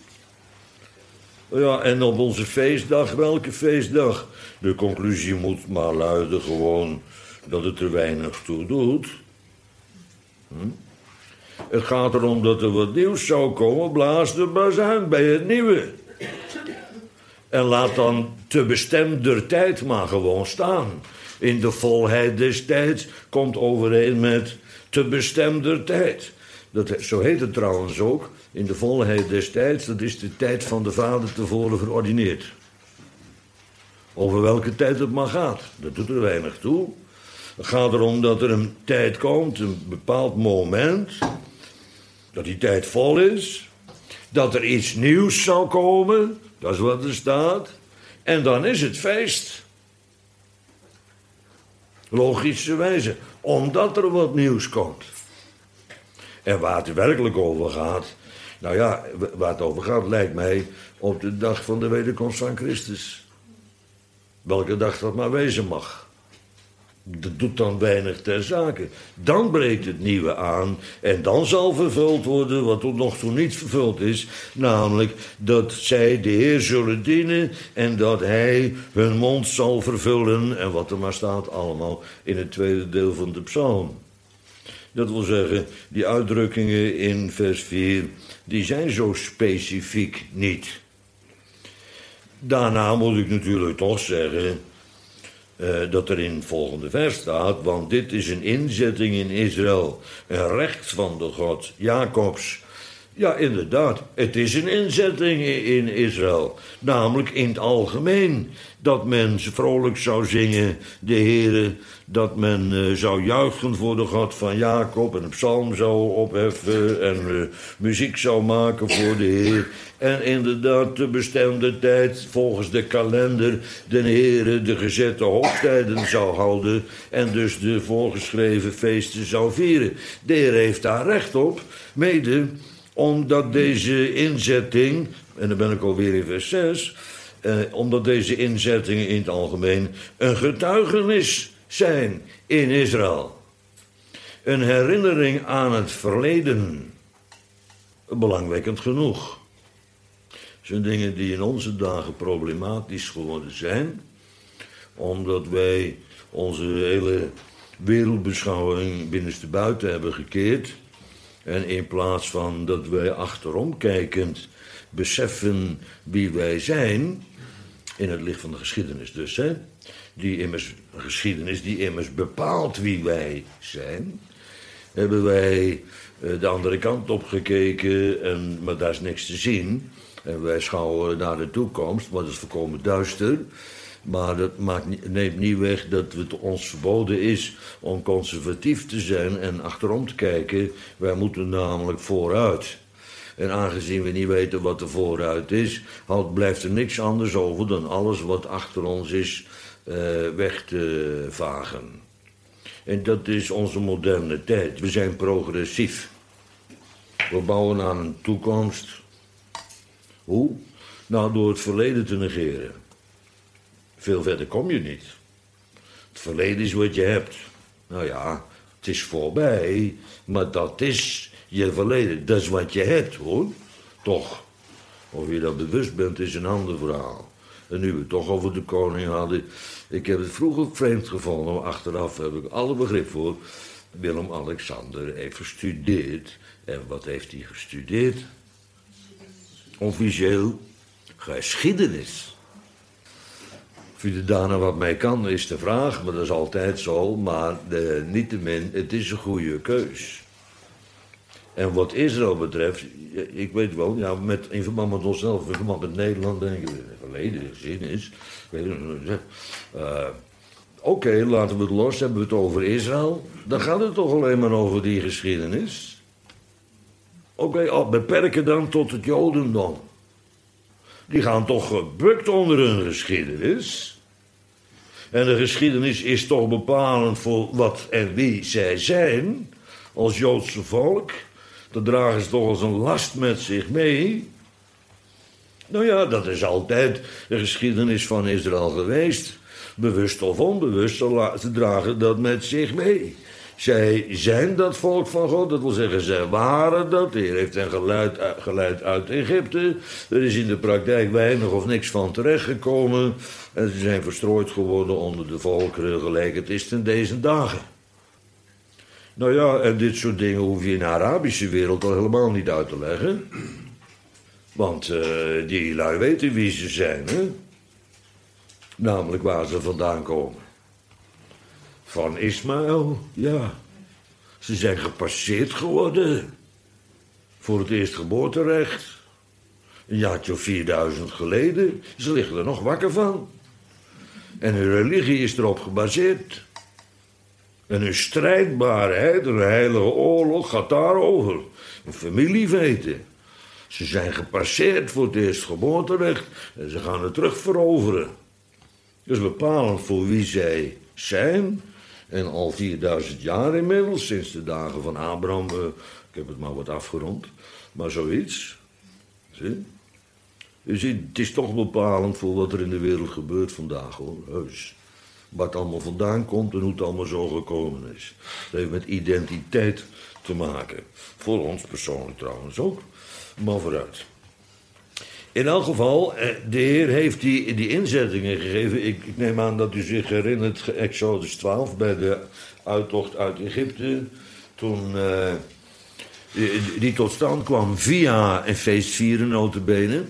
A: Ja, en op onze feestdag, welke feestdag? De conclusie moet maar luiden gewoon dat het er weinig toe doet. Hm? Het gaat erom dat er wat nieuws zou komen, blaas de bazuin bij het nieuwe. En laat dan te bestemder tijd maar gewoon staan. In de volheid des tijds komt overeen met te bestemder tijd. Dat, zo heet het trouwens ook. In de volheid des tijds, dat is de tijd van de Vader tevoren verordineerd. Over welke tijd het maar gaat, dat doet er weinig toe. Het gaat erom dat er een tijd komt, een bepaald moment, dat die tijd vol is, dat er iets nieuws zou komen, dat is wat er staat, en dan is het feest. Logischerwijze, omdat er wat nieuws komt. En waar het werkelijk over gaat, nou ja, waar het over gaat lijkt mij op de dag van de wederkomst van Christus. Welke dag dat maar wezen mag. Dat doet dan weinig ter zake. Dan breekt het nieuwe aan en dan zal vervuld worden wat tot nog toe niet vervuld is. Namelijk dat zij de Heer zullen dienen en dat Hij hun mond zal vervullen. En wat er maar staat allemaal in het tweede deel van de psalm. Dat wil zeggen, die uitdrukkingen in vers vier, die zijn zo specifiek niet. Daarna moet ik natuurlijk toch zeggen uh, dat er in het volgende vers staat, want dit is een inzetting in Israël, een recht van de God Jacobs. Ja, inderdaad, het is een inzetting in Israël, namelijk in het algemeen, dat men vrolijk zou zingen, de Heere, dat men uh, zou juichen voor de God van Jacob en een psalm zou opheffen en uh, muziek zou maken voor de Heer. En inderdaad de bestemde tijd volgens de kalender de Heere de gezette hoogtijden zou houden en dus de voorgeschreven feesten zou vieren. De Heer heeft daar recht op, mede omdat deze inzetting, en dan ben ik alweer in vers zes, eh, omdat deze inzettingen in het algemeen een getuigenis zijn in Israël. Een herinnering aan het verleden. Belangwekkend genoeg. Dat zijn dingen die in onze dagen problematisch geworden zijn, omdat wij onze hele wereldbeschouwing binnenstebuiten hebben gekeerd. En in plaats van dat wij achterom kijkend beseffen wie wij zijn, in het licht van de geschiedenis dus, hè, die immers, een geschiedenis die immers bepaalt wie wij zijn, hebben wij de andere kant op gekeken, en, maar daar is niks te zien. En wij schouwen naar de toekomst, maar dat is volkomen duister. Maar dat maakt, neemt niet weg dat het ons verboden is om conservatief te zijn en achterom te kijken. Wij moeten namelijk vooruit. En aangezien we niet weten wat er vooruit is, blijft er niks anders over dan alles wat achter ons is uh, weg te vagen. En dat is onze moderne tijd. We zijn progressief. We bouwen aan een toekomst. Hoe? Nou, door het verleden te negeren. Veel verder kom je niet. Het verleden is wat je hebt. Nou ja, het is voorbij, maar dat is je verleden. Dat is wat je hebt, hoor. Toch. Of je dat bewust bent, is een ander verhaal. En nu we het toch over de koning hadden. Ik heb het vroeger vreemd gevonden, maar achteraf heb ik alle begrip voor. Willem-Alexander heeft gestudeerd. En wat heeft hij gestudeerd? Officieel geschiedenis. Of je er daarna wat mee kan, is de vraag, maar dat is altijd zo. Maar de, niettemin, het is een goede keus. En wat Israël betreft, ik weet wel, ja, met, in verband met onszelf, in verband met Nederland, denk ik, verleden, geschiedenis. Uh, Oké, okay, laten we het los, hebben we het over Israël. Dan gaat het toch alleen maar over die geschiedenis. Oké, okay, beperken dan tot het Jodendom. Die gaan toch gebukt onder hun geschiedenis. En de geschiedenis is toch bepalend voor wat en wie zij zijn. Als Joodse volk. Dat dragen ze toch als een last met zich mee. Nou ja, dat is altijd de geschiedenis van Israël geweest. Bewust of onbewust, ze dragen dat met zich mee. Zij zijn dat volk van God, dat wil zeggen, zij waren dat. De Heer heeft hen geleid, geleid uit Egypte. Er is in de praktijk weinig of niks van terechtgekomen. En ze zijn verstrooid geworden onder de volkeren, gelijk het is ten deze dagen. Nou ja, en dit soort dingen hoef je in de Arabische wereld al helemaal niet uit te leggen. Want uh, die lui weten wie ze zijn, hè? Namelijk waar ze vandaan komen. Van Ismaël, ja. Ze zijn gepasseerd geworden. Voor het eerstgeboorterecht. Een jaartje of vierduizend geleden. Ze liggen er nog wakker van. En hun religie is erop gebaseerd. En hun strijdbaarheid, een heilige oorlog, gaat daarover. Een familieveten. Ze zijn gepasseerd voor het eerstgeboorterecht. En ze gaan het terug veroveren. Dat is bepalend voor wie zij zijn. En al vierduizend jaar inmiddels, sinds de dagen van Abraham. Uh, ik heb het maar wat afgerond. Maar zoiets. Zie? Je ziet, het is toch bepalend voor wat er in de wereld gebeurt vandaag, hoor. Heus. Waar het allemaal vandaan komt en hoe het allemaal zo gekomen is. Dat heeft met identiteit te maken. Voor ons persoonlijk trouwens ook. Maar vooruit. In elk geval, de Heer heeft die, die inzettingen gegeven. Ik, ik neem aan dat u zich herinnert, Exodus twaalf, bij de uittocht uit Egypte. Toen uh, die, die tot stand kwam via een feestvieren, nota bene.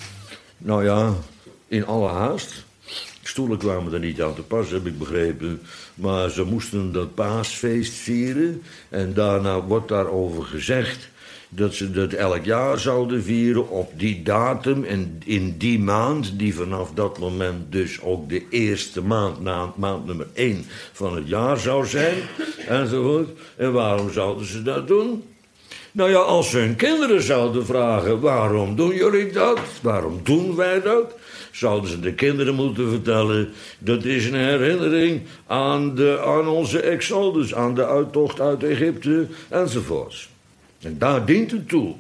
A: Nou ja, in alle haast. Stoelen kwamen er niet aan te pas, heb ik begrepen. Maar ze moesten dat paasfeest vieren. En daarna wordt daarover gezegd dat ze dat elk jaar zouden vieren op die datum en in die maand, die vanaf dat moment dus ook de eerste maand, na maand nummer één van het jaar zou zijn, enzovoort. En waarom zouden ze dat doen? Nou ja, als ze hun kinderen zouden vragen, waarom doen jullie dat? Waarom doen wij dat? Zouden ze de kinderen moeten vertellen, dat is een herinnering aan, de, aan onze exodus, aan de uittocht uit Egypte, enzovoorts. En daar dient het toe.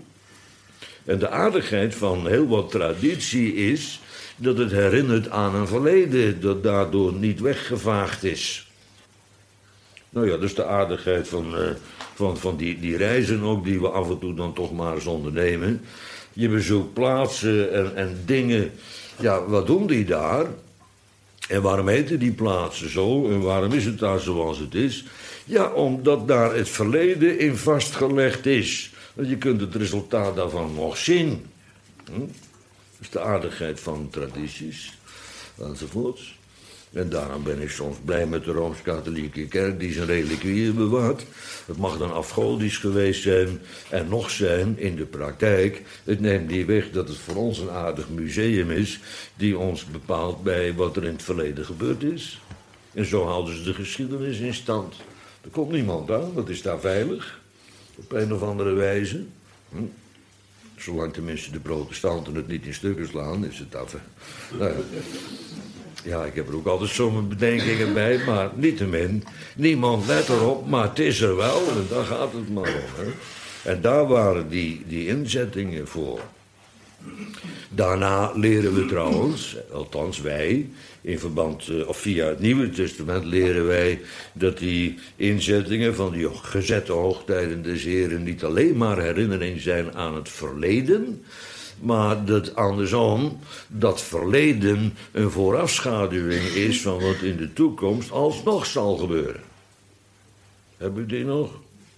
A: En de aardigheid van heel wat traditie is dat het herinnert aan een verleden dat daardoor niet weggevaagd is. Nou ja, dat is de aardigheid van, uh, van, van die, die reizen ook die we af en toe dan toch maar eens ondernemen. Je bezoekt plaatsen en, en dingen. Ja, wat doen die daar? En waarom heten die plaatsen zo? En waarom is het daar zoals het is? Ja, omdat daar het verleden in vastgelegd is. Je kunt het resultaat daarvan nog zien. Hm? Dat is de aardigheid van tradities. Enzovoorts. En daarom ben ik soms blij met de Rooms-Katholieke Kerk die zijn reliquieën bewaart. Het mag dan afgodisch geweest zijn en nog zijn in de praktijk. Het neemt niet weg dat het voor ons een aardig museum is die ons bepaalt bij wat er in het verleden gebeurd is. En zo houden ze de geschiedenis in stand. Er komt niemand aan, dat is daar veilig. Op een of andere wijze. Hm? Zolang tenminste de protestanten het niet in stukken slaan, is het af. Nou ja. Ja, ik heb er ook altijd zo'n bedenkingen bij, maar niettemin. Niemand let erop, maar het is er wel en daar gaat het maar om. Hè. En daar waren die, die inzettingen voor. Daarna leren we trouwens, althans wij, in verband, of via het Nieuwe Testament leren wij dat die inzettingen van die gezette hoogtijden des Heren niet alleen maar herinnering zijn aan het verleden, maar dat andersom, dat verleden een voorafschaduwing is van wat in de toekomst alsnog zal gebeuren. Hebben we die nog?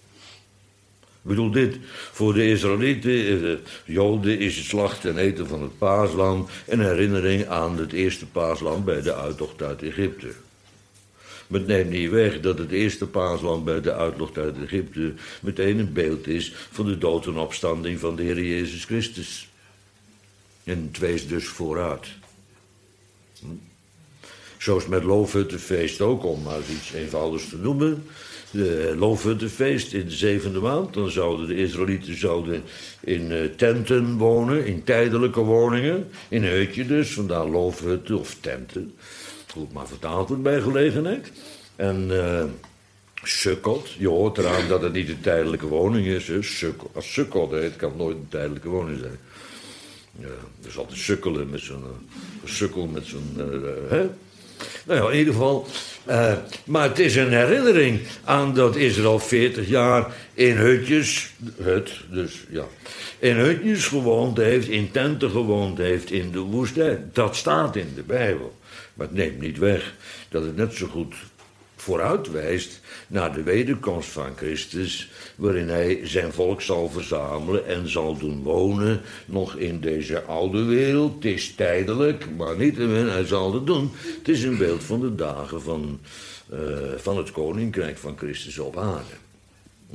A: Ik bedoel dit, voor de Israëlieten, de Joden, is het slachten en eten van het paaslam een herinnering aan het eerste paaslam bij de uittocht uit Egypte. Maar het neemt niet weg dat het eerste paaslam bij de uittocht uit Egypte meteen een beeld is van de dood en opstanding van de Heer Jezus Christus. En het wees dus vooruit. Hm? Zoals met Loofhuttenfeest ook, om maar iets eenvoudigs te noemen. De Loofhuttenfeest in de zevende maand. Dan zouden de Israëlieten zouden in uh, tenten wonen, in tijdelijke woningen. In een hutje dus, vandaar loofhutten of tenten. Goed, maar vertaald wordt bij gelegenheid. En uh, sukkot, je hoort eraan dat het niet een tijdelijke woning is. Hè? Sukkot, als sukkot heet, kan het nooit een tijdelijke woning zijn. Ja, er zal altijd sukkelen met zo'n uh, sukkel met zo'n. Uh, hè? Nou ja, in ieder geval, Uh, maar het is een herinnering aan dat Israël veertig jaar in hutjes, hut, dus ja, in hutjes gewoond heeft, in tenten gewoond heeft in de woestijn. Dat staat in de Bijbel. Maar het neemt niet weg dat het net zo goed vooruitwijst naar de wederkomst van Christus, waarin hij zijn volk zal verzamelen en zal doen wonen, nog in deze oude wereld. Het is tijdelijk, maar niettemin, hij zal het doen. Het is een beeld van de dagen van, uh, van het koninkrijk van Christus op aarde. Hm?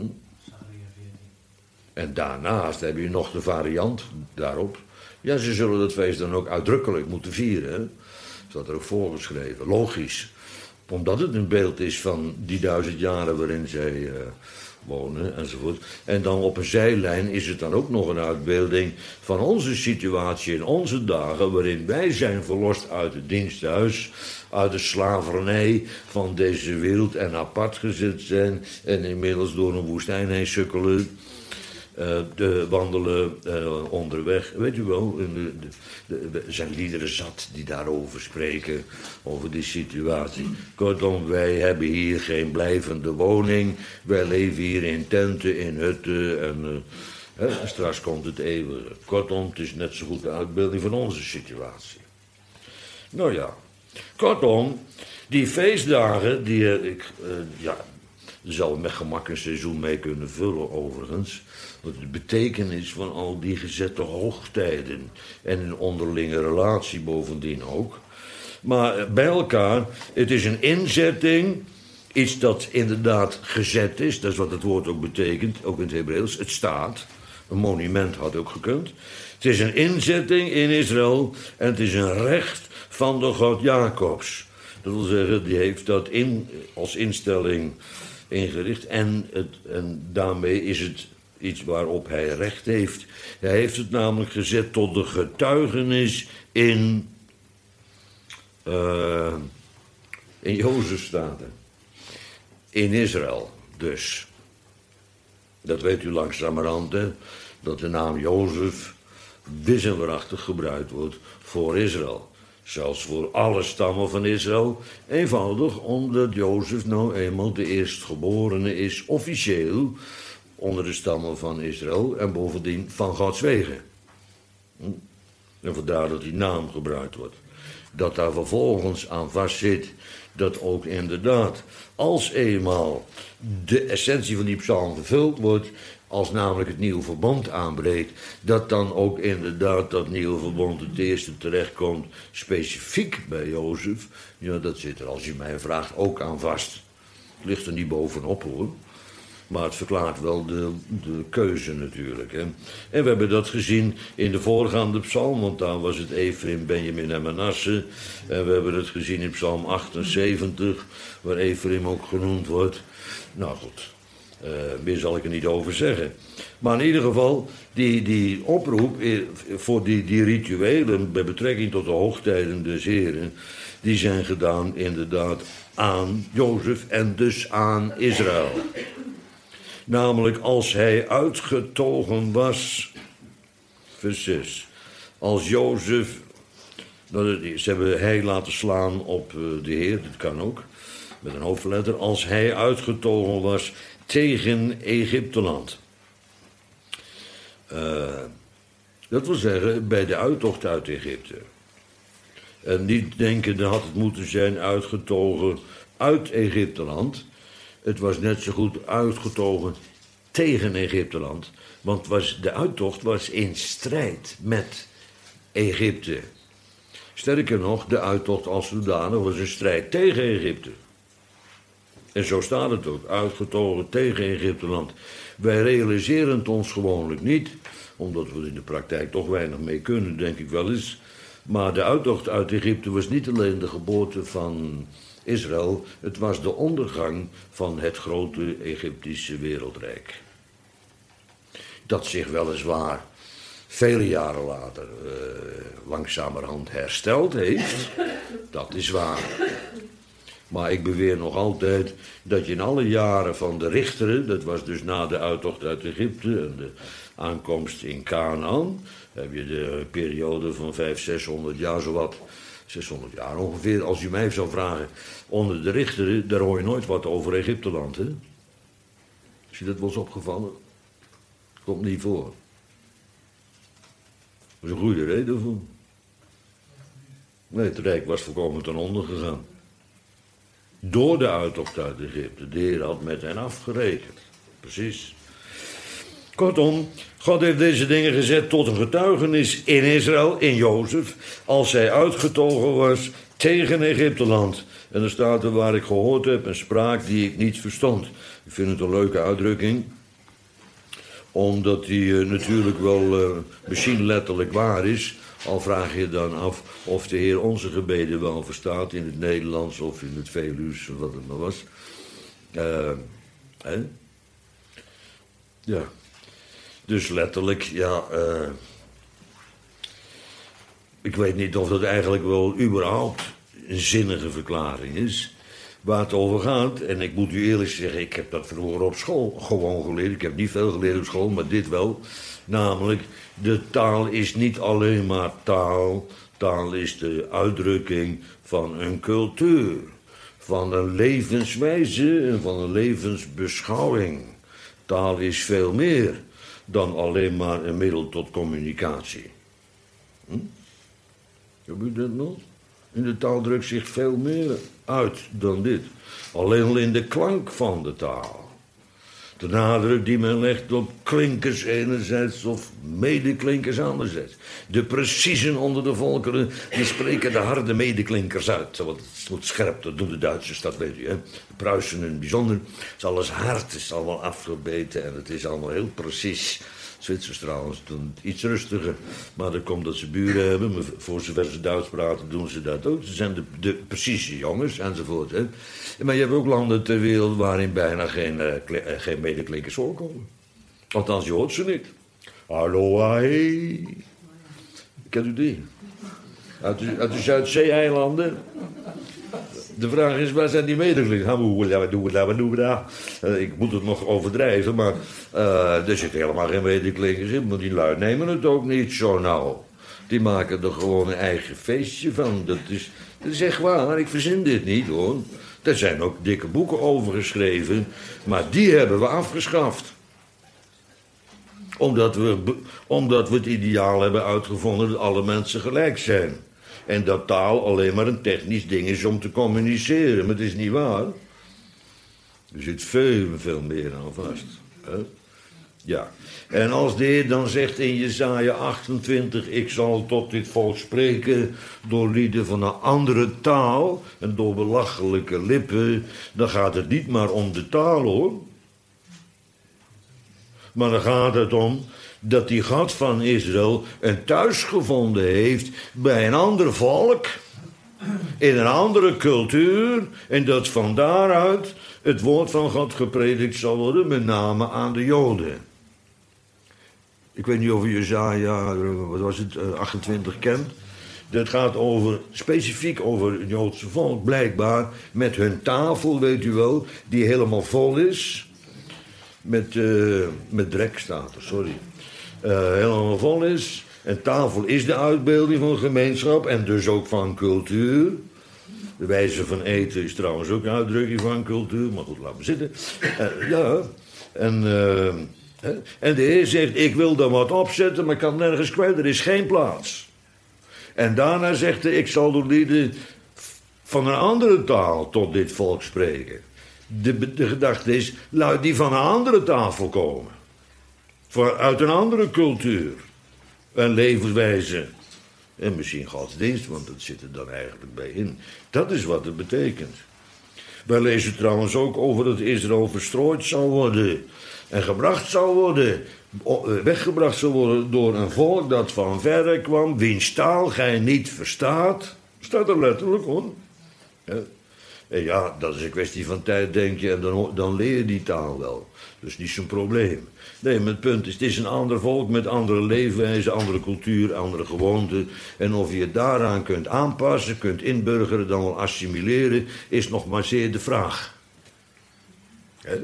A: En daarnaast heb je nog de variant daarop. Ja, ze zullen dat feest dan ook uitdrukkelijk moeten vieren. Hè? Dat er ook voorgeschreven, logisch. Omdat het een beeld is van die duizend jaren waarin zij uh, wonen enzovoort. En dan op een zijlijn is het dan ook nog een uitbeelding van onze situatie in onze dagen, waarin wij zijn verlost uit het diensthuis, uit de slavernij van deze wereld en apart gezet zijn en inmiddels door een woestijn heen sukkelen. Uh, de wandelen uh, onderweg, weet u wel, de, de, de, er zijn liederen zat die daarover spreken, over die situatie. Kortom, wij hebben hier geen blijvende woning, wij leven hier in tenten, in hutten en uh, hè, straks komt het eeuwige. Kortom, het is net zo goed de uitbeelding van onze situatie. Nou ja, kortom, die feestdagen, die uh, ik, uh, ja, er zal met gemak een seizoen mee kunnen vullen overigens. Want de betekenis van al die gezette hoogtijden en een onderlinge relatie bovendien ook. Maar bij elkaar, het is een inzetting, iets dat inderdaad gezet is, dat is wat het woord ook betekent, ook in het Hebreeuws, het staat. Een monument had ook gekund. Het is een inzetting in Israël en het is een recht van de God Jacobs. Dat wil zeggen, die heeft dat in, als instelling ingericht en, het, en daarmee is het iets waarop hij recht heeft. Hij heeft het namelijk gezet tot de getuigenis in, uh, in Jozef staat er. In Israël dus. Dat weet u langzamerhand, hè, dat de naam Jozef wisselwaarachtig gebruikt wordt voor Israël. Zelfs voor alle stammen van Israël. Eenvoudig omdat Jozef nou eenmaal de eerstgeborene is, officieel, onder de stammen van Israël en bovendien van Gods wegen. En vandaar dat die naam gebruikt wordt. Dat daar vervolgens aan vastzit dat ook inderdaad, als eenmaal de essentie van die psalm vervuld wordt, als namelijk het nieuwe verbond aanbreekt, dat dan ook inderdaad dat nieuwe verbond het eerste terechtkomt, specifiek bij Jozef. Ja, dat zit er, als je mij vraagt, ook aan vast. Het ligt er niet bovenop, hoor. Maar het verklaart wel de, de keuze natuurlijk. Hè. En we hebben dat gezien in de voorgaande psalm, want daar was het Ephraim, Benjamin en Manasse. En we hebben het gezien in psalm achtenzeventig, waar Ephraim ook genoemd wordt. Nou goed, uh, meer zal ik er niet over zeggen. Maar in ieder geval, die, die oproep voor die, die rituelen met betrekking tot de hoogtijden des Heren, die zijn gedaan inderdaad aan Jozef en dus aan Israël. Namelijk als hij uitgetogen was, vers zes, als Jozef, nou, ze hebben hij laten slaan op de Heer, dat kan ook, met een hoofdletter, als hij uitgetogen was tegen Egypteland. Uh, dat wil zeggen, bij de uittocht uit Egypte. En niet denken, dan had het moeten zijn uitgetogen uit Egypteland. Het was net zo goed uitgetogen tegen Egypteland. Want was, de uittocht was in strijd met Egypte. Sterker nog, de uittocht als zodanig was een strijd tegen Egypte. En zo staat het ook, uitgetogen tegen Egypteland. Wij realiseren het ons gewoonlijk niet, omdat we in de praktijk toch weinig mee kunnen, denk ik wel eens. Maar de uittocht uit Egypte was niet alleen de geboorte van Israël, het was de ondergang van het grote Egyptische wereldrijk. Dat zich weliswaar vele jaren later uh, langzamerhand hersteld heeft, dat is waar. Maar ik beweer nog altijd dat je in alle jaren van de richteren, dat was dus na de uittocht uit Egypte en de aankomst in Canaan, heb je de periode van vijfhonderd, zeshonderd jaar zowat zeshonderd jaar ongeveer. Als u mij zou vragen, onder de richteren, daar hoor je nooit wat over Egypteland, hè? Is je dat wel eens opgevallen? Komt niet voor. Dat is een goede reden voor. Nee, het Rijk was volkomen ten onder gegaan. Door de uittocht uit Egypte. De Heer had met hen afgerekend. Precies. Kortom, God heeft deze dingen gezet tot een getuigenis in Israël, in Jozef, als hij uitgetogen was tegen Egypteland. En er staat er waar ik gehoord heb een spraak die ik niet verstond. Ik vind het een leuke uitdrukking, omdat die uh, natuurlijk wel uh, misschien letterlijk waar is. Al vraag je dan af of de Heer onze gebeden wel verstaat in het Nederlands of in het Veluws, of wat het maar was. Uh, hè? Ja. Dus letterlijk, ja, uh, ik weet niet of dat eigenlijk wel überhaupt een zinnige verklaring is waar het over gaat. En ik moet u eerlijk zeggen, ik heb dat vroeger op school gewoon geleerd. Ik heb niet veel geleerd op school, maar dit wel. Namelijk, de taal is niet alleen maar taal. Taal is de uitdrukking van een cultuur, van een levenswijze en van een levensbeschouwing. Taal is veel meer dan alleen maar een middel tot communicatie. Hm? Heb u dat nog? In de taal drukt zich veel meer uit dan dit. Alleen al in de klank van de taal. De nadruk die men legt op klinkers enerzijds of medeklinkers anderzijds. De preciezen onder de volkeren, die spreken de harde medeklinkers uit. Want het wordt scherp, dat doen de Duitsers, dat weet u. Hè? De Pruisen in het bijzonder. Het is alles hard, het is allemaal afgebeten en het is allemaal heel precies. Zwitsers trouwens doen het iets rustiger. Maar dat komt dat ze buren hebben. Maar voor zover ze Duits praten doen ze dat ook. Ze zijn de, de precieze jongens enzovoort. Hè. Maar je hebt ook landen ter wereld waarin bijna geen, uh, kle- uh, geen medeklinkers voorkomen. Althans, je hoort ze niet. Hallo, hey. Kent u die? Uit de, uit de Zuidzee-eilanden. De vraag is, waar zijn die medeklinkers? Ik moet het nog overdrijven, maar uh, er zitten helemaal geen medeklinkers in. Maar die lui nemen het ook niet zo nauw. Die maken er gewoon een eigen feestje van. Dat is, dat is echt waar, ik verzin dit niet hoor. Er zijn ook dikke boeken over geschreven, maar die hebben we afgeschaft. Omdat we, omdat we het ideaal hebben uitgevonden dat alle mensen gelijk zijn. En dat taal alleen maar een technisch ding is om te communiceren. Maar het is niet waar. Er zit veel, veel meer aan vast. Hè? Ja. En als de Heer dan zegt in Jesaja achtentwintig... ik zal tot dit volk spreken door lieden van een andere taal... en door belachelijke lippen... dan gaat het niet maar om de taal, hoor. Maar dan gaat het om dat die God van Israël een thuis gevonden heeft bij een ander volk, in een andere cultuur, en dat van daaruit het woord van God gepredikt zal worden, met name aan de Joden. Ik weet niet of u Jesaja, wat was het, achtentwintig kent. Dat gaat over, specifiek over het Joodse volk, blijkbaar, met hun tafel, weet u wel, die helemaal vol is. Met, uh, met drek staat er, sorry. Uh, helemaal vol is. En tafel is de uitbeelding van gemeenschap en dus ook van cultuur. De wijze van eten is trouwens ook een uitdrukking van cultuur, maar goed, laat maar zitten. Uh, ja, en, uh, en de Heer zegt, ik wil daar wat opzetten, maar ik kan nergens kwijt, er is geen plaats. En daarna zegt hij, ik zal door lieden van een andere taal tot dit volk spreken. De, de gedachte is, laat die van een andere tafel komen. Van, uit een andere cultuur. En levenswijze. En misschien godsdienst, want dat zit er dan eigenlijk bij in. Dat is wat het betekent. Wij lezen trouwens ook over dat Israël verstrooid zal worden. En gebracht zal worden. Weggebracht zal worden door een volk dat van verre kwam. Wiens taal gij niet verstaat. Staat er letterlijk hoor. Ja. En ja, dat is een kwestie van tijd, denk je, en dan, dan leer je die taal wel. Dus niet zo'n probleem. Nee, maar het punt is, het is een ander volk met andere leefwijze, andere cultuur, andere gewoonten. En of je het daaraan kunt aanpassen, kunt inburgeren, dan wel assimileren, is nog maar zeer de vraag. He?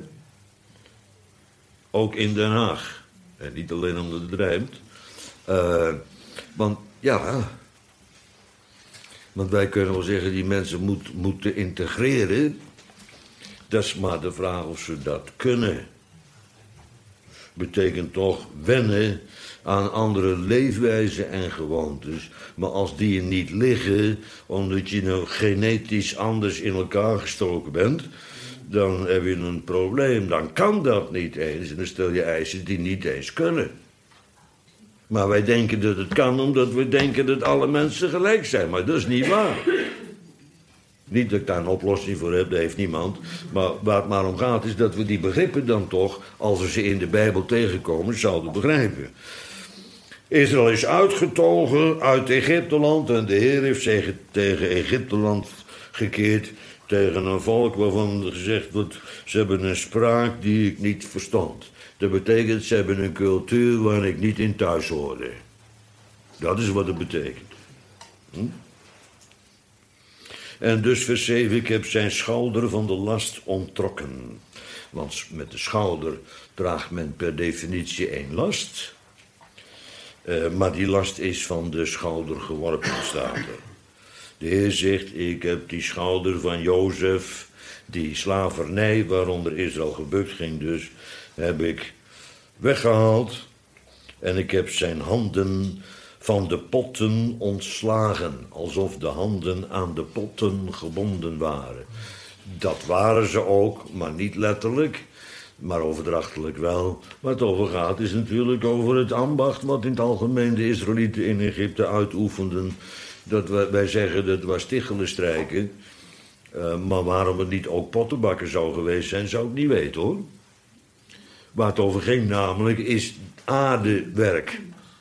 A: Ook in Den Haag. En niet alleen omdat het rijmt. Uh, want, ja... Want wij kunnen wel zeggen, die mensen moet, moeten integreren. Dat is maar de vraag of ze dat kunnen. Betekent toch wennen aan andere leefwijzen en gewoontes. Maar als die er niet liggen, omdat je nou genetisch anders in elkaar gestoken bent, dan heb je een probleem. Dan kan dat niet eens. En dan stel je eisen die niet eens kunnen. Maar wij denken dat het kan omdat we denken dat alle mensen gelijk zijn. Maar dat is niet waar. Niet dat ik daar een oplossing voor heb, dat heeft niemand. Maar waar het maar om gaat is dat we die begrippen dan toch, als we ze in de Bijbel tegenkomen, zouden begrijpen. Israël is uitgetogen uit Egypteland en de Heer heeft zich tegen Egypteland gekeerd, tegen een volk waarvan gezegd wordt, ze hebben een spraak die ik niet verstond. Dat betekent, ze hebben een cultuur waar ik niet in thuis hoorde. Dat is wat het betekent. Hm? En dus vers zeven, ik heb zijn schouder van de last onttrokken. Want met de schouder draagt men per definitie één last. Uh, maar die last is van de schouder geworpen, staat er. De Heer zegt, ik heb die schouder van Jozef, die slavernij waaronder Israël gebukt ging dus, heb ik weggehaald. En ik heb zijn handen van de potten ontslagen, alsof de handen aan de potten gebonden waren. Dat waren ze ook, maar niet letterlijk, maar overdrachtelijk wel. Waar het over gaat is natuurlijk over het ambacht wat in het algemeen de Israëlieten in Egypte uitoefenden. Dat wij, wij zeggen dat was tichelen strijken, uh, maar waarom het niet ook pottenbakken zou geweest zijn, zou ik niet weten hoor. Waar het over ging namelijk is aardewerk.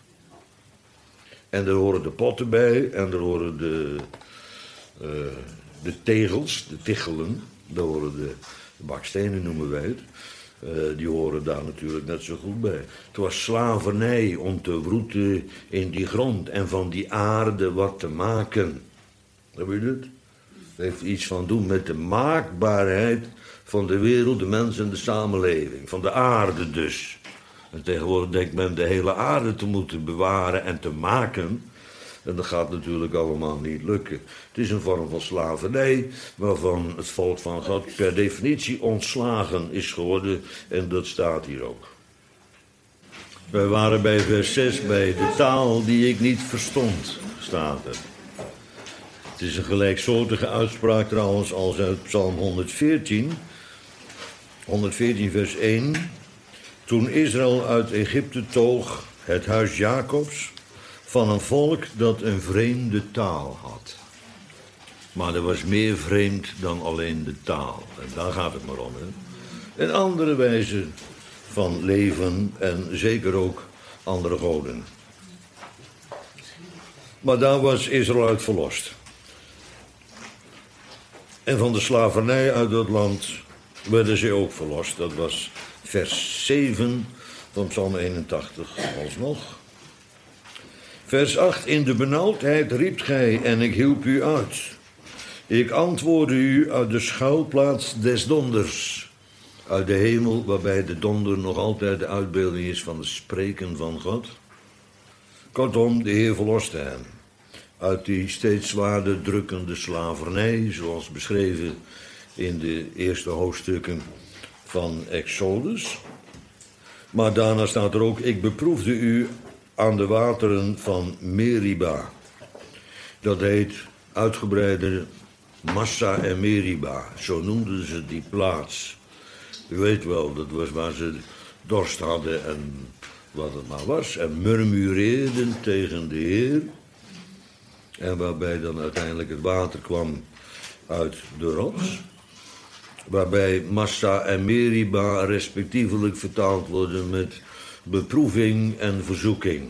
A: En er horen de potten bij en er horen de, uh, de tegels, de tichelen, daar horen de, de bakstenen noemen wij het. Uh, die horen daar natuurlijk net zo goed bij. Het was slavernij om te wroeten in die grond en van die aarde wat te maken. Heb je het? Het heeft iets van doen met de maakbaarheid van de wereld, de mens en de samenleving. Van de aarde dus. En tegenwoordig denkt men de hele aarde te moeten bewaren en te maken. En dat gaat natuurlijk allemaal niet lukken. Het is een vorm van slavernij waarvan het volk van God per definitie ontslagen is geworden. En dat staat hier ook. Wij waren bij vers zes bij de taal die ik niet verstond, staat er. Het is een gelijksoortige uitspraak trouwens als uit Psalm honderdveertien. honderdveertien vers één. Toen Israël uit Egypte toog, het huis Jacobs, van een volk dat een vreemde taal had. Maar er was meer vreemd dan alleen de taal. En daar gaat het maar om. Hè? En andere wijzen van leven en zeker ook andere goden. Maar daar was Israël uit verlost. En van de slavernij uit dat land werden ze ook verlost. Dat was vers zeven van Psalm eenentachtig alsnog. Vers acht, in de benauwdheid riept gij en ik hielp u uit. Ik antwoordde u uit de schuilplaats des donders. Uit de hemel, waarbij de donder nog altijd de uitbeelding is van het spreken van God. Kortom, de Heer verloste hen. Uit die steeds zwaarder drukkende slavernij, zoals beschreven in de eerste hoofdstukken van Exodus. Maar daarna staat er ook, ik beproefde u aan de wateren van Meriba. Dat heet uitgebreide Massa en Meriba. Zo noemden ze die plaats. U weet wel, dat was waar ze dorst hadden en wat het maar was. En murmureerden tegen de Heer. En waarbij dan uiteindelijk het water kwam uit de rots. Waarbij Massa en Meriba respectievelijk vertaald worden met beproeving en verzoeking.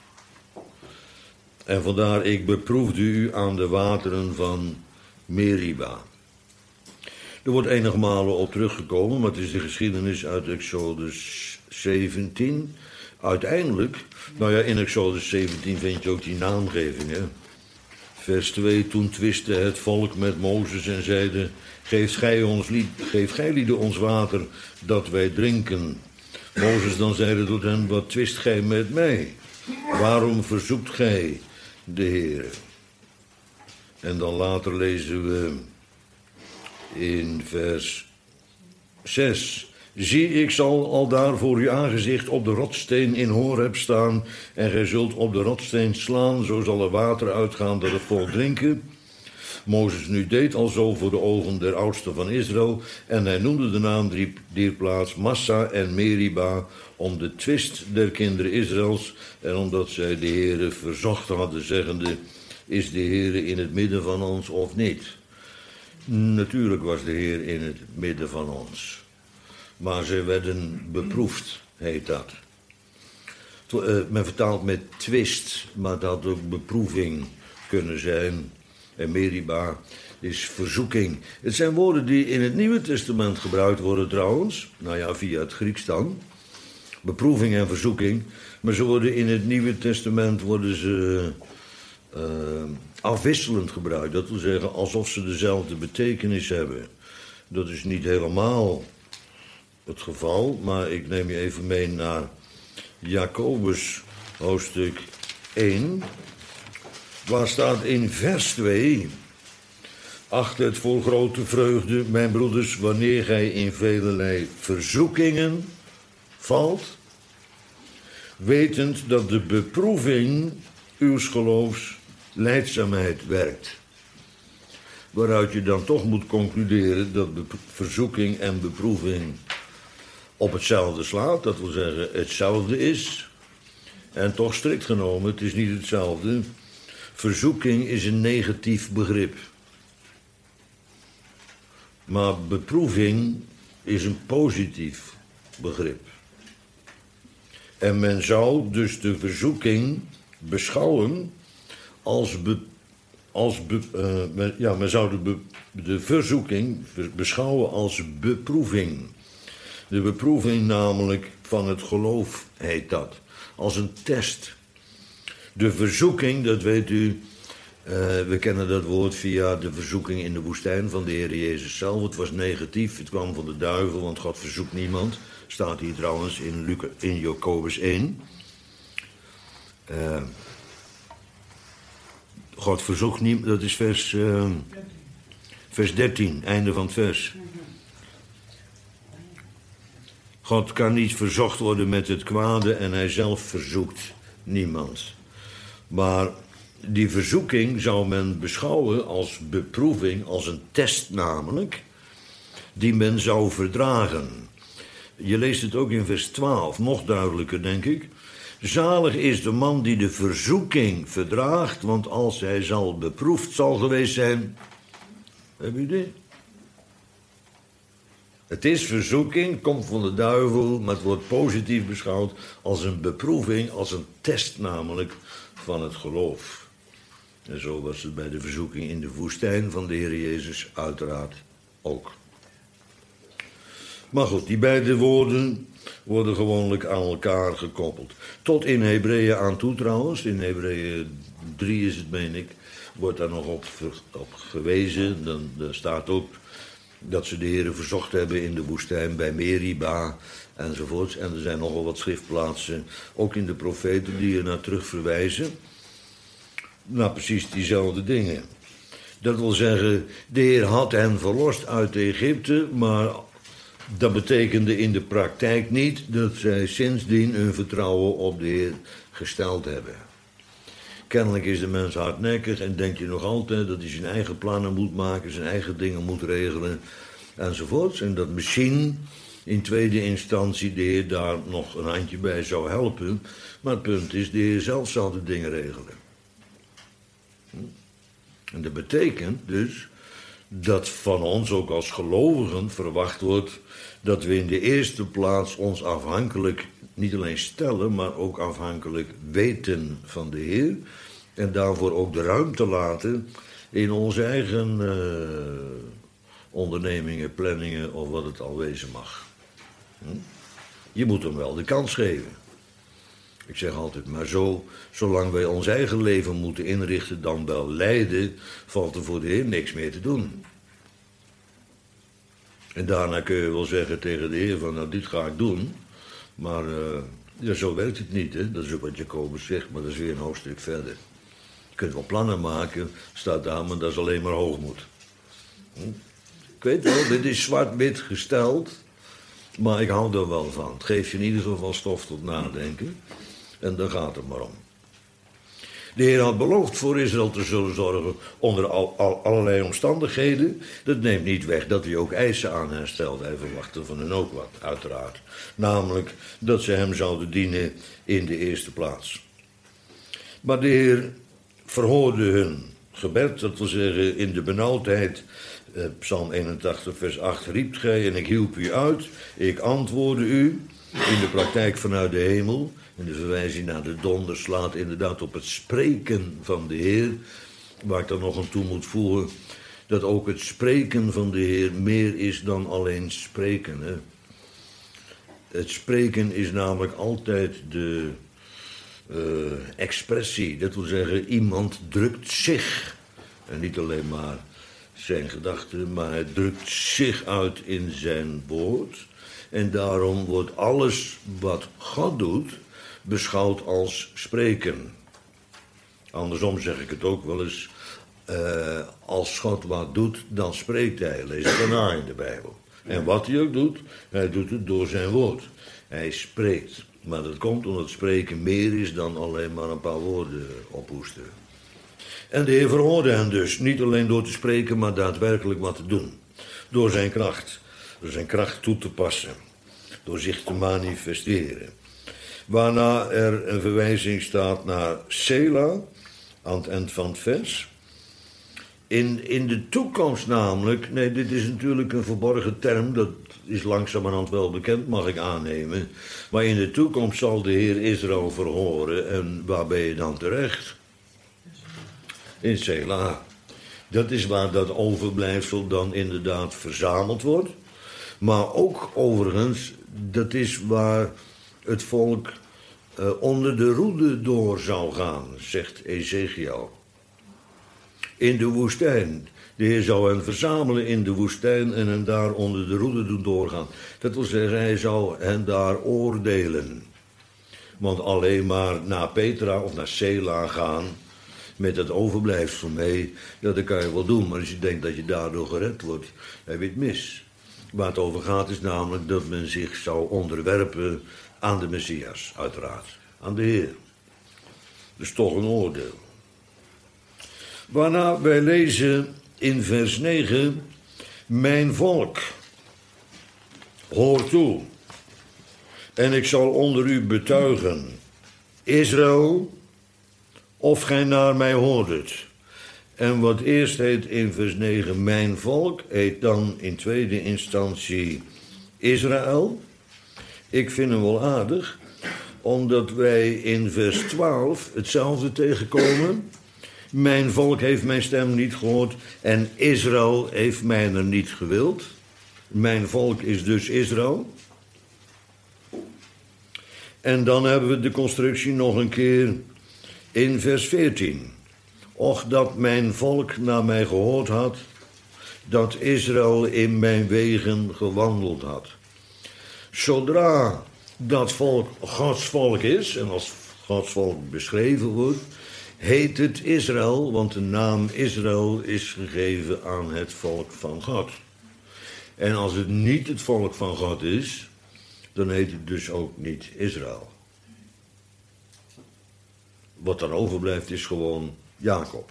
A: En vandaar, ik beproefde u aan de wateren van Meriba. Er wordt enige malen op teruggekomen, maar het is de geschiedenis uit Exodus zeventien. Uiteindelijk, nou ja, in Exodus zeventien vind je ook die naamgeving, hè. Vers twee, toen twistte het volk met Mozes en zeide, geeft gij ons lied, geeft gij lieden ons water dat wij drinken. Mozes dan zeide tot hen, wat twist gij met mij? Waarom verzoekt gij de Heer? En dan later lezen we in vers zes. Zie, ik zal al daar voor uw aangezicht op de rotssteen in Horeb staan, en gij zult op de rotssteen slaan, zo zal er water uitgaan dat het volk drinken. Mozes nu deed al zo voor de ogen der oudsten van Israël, en hij noemde de naam dier plaats Massa en Meriba, om de twist der kinderen Israëls, en omdat zij de Heere verzocht hadden, zeggende, is de Heere in het midden van ons of niet? Natuurlijk was de Heer in het midden van ons. Maar ze werden beproefd, heet dat. Men vertaalt met twist, maar dat had ook beproeving kunnen zijn. En Meriba is verzoeking. Het zijn woorden die in het Nieuwe Testament gebruikt worden trouwens. Nou ja, via het Grieks dan. Beproeving en verzoeking. Maar ze worden in het Nieuwe Testament worden ze uh, afwisselend gebruikt. Dat wil zeggen alsof ze dezelfde betekenis hebben. Dat is niet helemaal het geval, maar ik neem je even mee naar Jacobus hoofdstuk één. Waar staat in vers twee... Acht het voor grote vreugde, mijn broeders, wanneer gij in velelei verzoekingen valt, wetend dat de beproeving uws geloofs lijdzaamheid werkt. Waaruit je dan toch moet concluderen dat verzoeking en beproeving op hetzelfde slaat, dat wil zeggen hetzelfde is. En toch strikt genomen, het is niet hetzelfde. Verzoeking is een negatief begrip. Maar beproeving is een positief begrip. En men zou dus de verzoeking beschouwen als... Be, als be, uh, ja, men zou de, be, de verzoeking beschouwen als beproeving. De beproeving namelijk van het geloof heet dat. Als een test. De verzoeking, dat weet u... Uh, we kennen dat woord via de verzoeking in de woestijn van de Heer Jezus zelf. Het was negatief, het kwam van de duivel, want God verzoekt niemand. Staat hier trouwens in, Luca, in Jacobus één. Uh, God verzoekt niemand, dat is vers, uh, vers dertien, einde van het vers. God kan niet verzocht worden met het kwade en hij zelf verzoekt niemand. Maar die verzoeking zou men beschouwen als beproeving, als een test namelijk, die men zou verdragen. Je leest het ook in vers twaalf, nog duidelijker denk ik. Zalig is de man die de verzoeking verdraagt, want als hij zal beproefd zal geweest zijn... Heb je dit? Het is verzoeking, komt van de duivel, maar het wordt positief beschouwd als een beproeving, als een test namelijk van het geloof. En zo was het bij de verzoeking in de woestijn van de Heer Jezus uiteraard ook. Maar goed, die beide woorden worden gewoonlijk aan elkaar gekoppeld. Tot in Hebreeën aan toe trouwens, in Hebreeën drie is het, meen ik, wordt daar nog op, op gewezen. Dan, dan staat ook dat ze de Heer verzocht hebben in de woestijn bij Meriba enzovoorts. En er zijn nogal wat schriftplaatsen, ook in de profeten, die er naar terug verwijzen. Nou, precies diezelfde dingen. Dat wil zeggen, de Heer had hen verlost uit Egypte, maar dat betekende in de praktijk niet dat zij sindsdien hun vertrouwen op de Heer gesteld hebben. Kennelijk is de mens hardnekkig en denkt je nog altijd dat hij zijn eigen plannen moet maken, zijn eigen dingen moet regelen enzovoorts. En dat misschien in tweede instantie de Heer daar nog een handje bij zou helpen. Maar het punt is, de Heer zelf zal de dingen regelen. En dat betekent dus dat van ons ook als gelovigen verwacht wordt dat we in de eerste plaats ons afhankelijk niet alleen stellen, maar ook afhankelijk weten van de Heer. En daarvoor ook de ruimte laten in onze eigen uh, ondernemingen, planningen of wat het al wezen mag. Hm? Je moet hem wel de kans geven. Ik zeg altijd, maar zo, zolang wij ons eigen leven moeten inrichten, dan wel leiden, valt er voor de Heer niks meer te doen. En daarna kun je wel zeggen tegen de Heer van, nou dit ga ik doen. Maar uh, ja, zo werkt het niet, hè. Dat is ook wat Jacobus zegt, maar dat is weer een hoofdstuk verder. Je kunt wel plannen maken, staat daar, maar dat is alleen maar hoogmoed. Hm? Ik weet wel, dit is zwart-wit gesteld, maar ik hou er wel van. Het geeft je in ieder geval stof tot nadenken. En daar gaat het maar om. De Heer had beloofd voor Israël te zullen zorgen onder al, al, allerlei omstandigheden. Dat neemt niet weg dat hij ook eisen aan hen stelde. Hij verwachtte van hen ook wat, uiteraard. Namelijk dat ze hem zouden dienen in de eerste plaats. Maar de Heer verhoorde hun gebed, dat wil zeggen in de benauwdheid. Eh, Psalm eenentachtig vers acht, riept gij en ik hielp u uit. Ik antwoordde u in de praktijk vanuit de hemel. En de verwijzing naar de donder slaat inderdaad op het spreken van de Heer. Waar ik dan nog aan toe moet voegen dat ook het spreken van de Heer meer is dan alleen spreken. Hè. Het spreken is namelijk altijd de uh, expressie. Dat wil zeggen, iemand drukt zich. En niet alleen maar zijn gedachten, maar hij drukt zich uit in zijn woord. En daarom wordt alles wat God doet beschouwd als spreken. Andersom zeg ik het ook wel eens. Uh, als God wat doet, dan spreekt hij. Lees het daarna in de Bijbel. En wat hij ook doet, hij doet het door zijn woord. Hij spreekt. Maar dat komt omdat spreken meer is dan alleen maar een paar woorden ophoesten. En de Heer verhoorde hen dus. Niet alleen door te spreken, maar daadwerkelijk wat te doen. Door zijn kracht. Door zijn kracht toe te passen. Door zich te manifesteren. Waarna er een verwijzing staat naar Sela, aan het eind van het vers. In, in de toekomst namelijk, nee, dit is natuurlijk een verborgen term, dat is langzamerhand wel bekend, mag ik aannemen. Maar in de toekomst zal de Heer Israël verhoren. En waar ben je dan terecht? In Sela. Dat is waar dat overblijfsel dan inderdaad verzameld wordt. Maar ook overigens, dat is waar het volk uh, onder de roede door zou gaan, zegt Ezekiel. In de woestijn. De Heer zou hen verzamelen in de woestijn en hen daar onder de roede doen doorgaan. Dat wil zeggen, hij zou hen daar oordelen. Want alleen maar naar Petra of naar Sela gaan met het overblijfsel mee, ja, dat kan je wel doen. Maar als je denkt dat je daardoor gered wordt, heb je het mis. Waar het over gaat is namelijk dat men zich zou onderwerpen aan de Messias, uiteraard. Aan de Heer. Dus toch een oordeel. Waarna wij lezen in vers negen, mijn volk, hoor toe. En ik zal onder u betuigen, Israël, of gij naar mij hoordet. En wat eerst heet in vers negen mijn volk, heet dan in tweede instantie Israël. Ik vind hem wel aardig, omdat wij in vers twaalf hetzelfde tegenkomen. Mijn volk heeft mijn stem niet gehoord en Israël heeft mij er niet gewild. Mijn volk is dus Israël. En dan hebben we de constructie nog een keer in vers veertien. Och dat mijn volk naar mij gehoord had, dat Israël in mijn wegen gewandeld had. Zodra dat volk Gods volk is, en als Gods volk beschreven wordt, heet het Israël, want de naam Israël is gegeven aan het volk van God. En als het niet het volk van God is, dan heet het dus ook niet Israël. Wat dan overblijft is gewoon Jacob.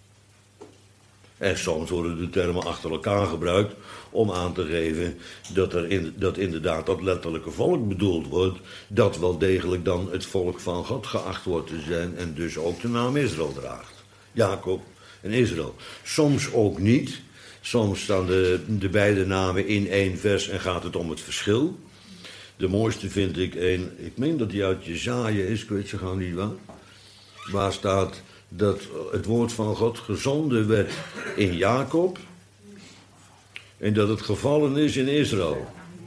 A: En soms worden de termen achter elkaar gebruikt om aan te geven dat, er in, dat inderdaad dat letterlijke volk bedoeld wordt, dat wel degelijk dan het volk van God geacht wordt te zijn en dus ook de naam Israël draagt. Jacob en Israël. Soms ook niet. Soms staan de, de beide namen in één vers en gaat het om het verschil. De mooiste vind ik een, ik meen dat die uit Jesaja is, ik weet zo gauw niet waar. Waar staat dat het woord van God gezonden werd in Jacob en dat het gevallen is in Israël.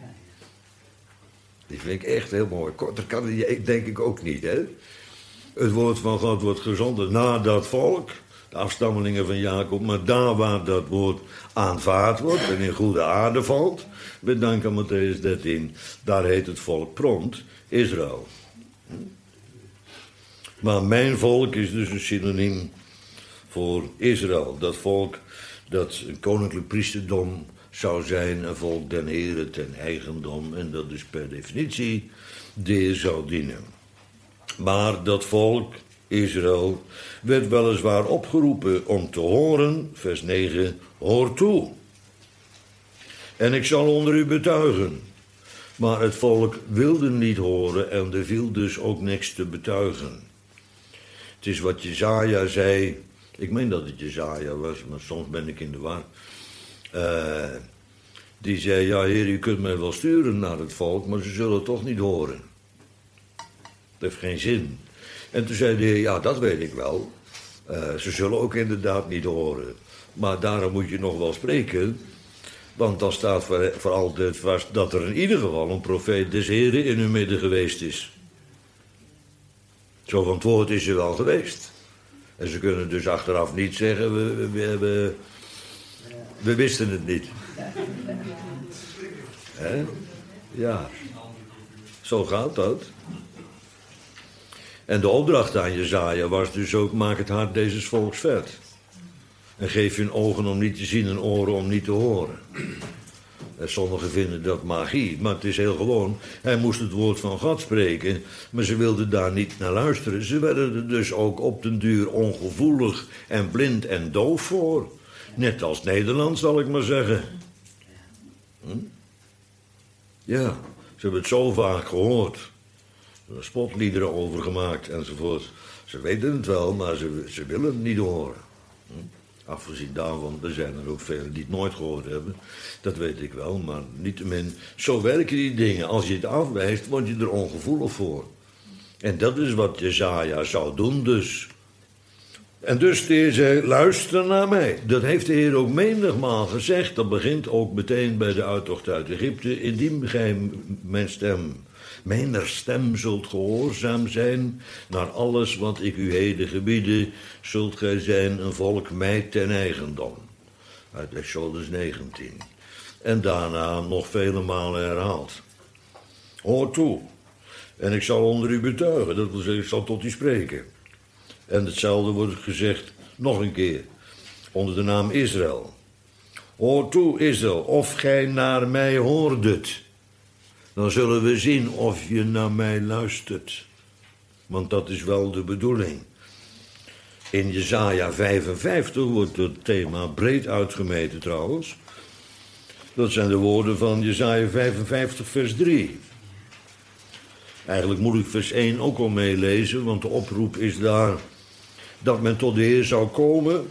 A: Die vind ik echt heel mooi. Korter kan het denk ik ook niet, hè. Het woord van God wordt gezonden naar dat volk, de afstammelingen van Jacob, maar daar waar dat woord aanvaard wordt en in goede aarde valt, met dank aan Mattheüs dertien, daar heet het volk prompt Israël. Maar mijn volk is dus een synoniem voor Israël. Dat volk dat een koninklijk priesterdom zou zijn, een volk den Heere ten eigendom. En dat dus per definitie de Heer zou dienen. Maar dat volk, Israël, werd weliswaar opgeroepen om te horen, vers negen, hoor toe. En ik zal onder u betuigen. Maar het volk wilde niet horen en er viel dus ook niks te betuigen. Het is wat Jesaja zei, ik meen dat het Jesaja was, maar soms ben ik in de war. Uh, die zei, ja Heer, u kunt mij wel sturen naar het volk, maar ze zullen toch niet horen. Dat heeft geen zin. En toen zei de Heer, ja, dat weet ik wel. Uh, ze zullen ook inderdaad niet horen. Maar daarom moet je nog wel spreken. Want dan staat voor, voor altijd vast dat er in ieder geval een profeet des Heren in hun midden geweest is. Zo van het woord is er wel geweest. En ze kunnen dus achteraf niet zeggen, we, we, we, we wisten het niet. He? Ja, zo gaat dat. En de opdracht aan Jesaja was dus ook, maak het hart deze volks vet. En geef hun ogen om niet te zien en oren om niet te horen. En sommigen vinden dat magie, maar het is heel gewoon. Hij moest het woord van God spreken, maar ze wilden daar niet naar luisteren. Ze werden er dus ook op den duur ongevoelig en blind en doof voor. Net als Nederland, zal ik maar zeggen. Hm? Ja, ze hebben het zo vaak gehoord. Er spotliederen over gemaakt enzovoort. Ze weten het wel, maar ze, ze willen het niet horen. Hm? Afgezien daarvan, er zijn er ook velen die het nooit gehoord hebben. Dat weet ik wel, maar niettemin, zo werken die dingen. Als je het afwijst, word je er ongevoelig voor. En dat is wat Jesaja zou doen dus. En dus de Heer zei, luister naar mij. Dat heeft de Heer ook menigmaal gezegd. Dat begint ook meteen bij de uittocht uit Egypte. Indien gij mijn stem, mijner stem zult gehoorzaam zijn, naar alles wat ik u heden gebiede, zult gij zijn een volk mij ten eigendom. Uit Exodus negentien. En daarna nog vele malen herhaald. Hoor toe. En ik zal onder u betuigen. Dat wil zeggen, ik zal tot u spreken. En hetzelfde wordt gezegd nog een keer. Onder de naam Israël. Hoor toe, Israël, of gij naar mij hoordet. Dan zullen we zien of je naar mij luistert. Want dat is wel de bedoeling. In Jesaja vijfenvijftig wordt het thema breed uitgemeten trouwens. Dat zijn de woorden van Jesaja vijfenvijftig vers drie. Eigenlijk moet ik vers één ook al meelezen, want de oproep is daar dat men tot de Heer zou komen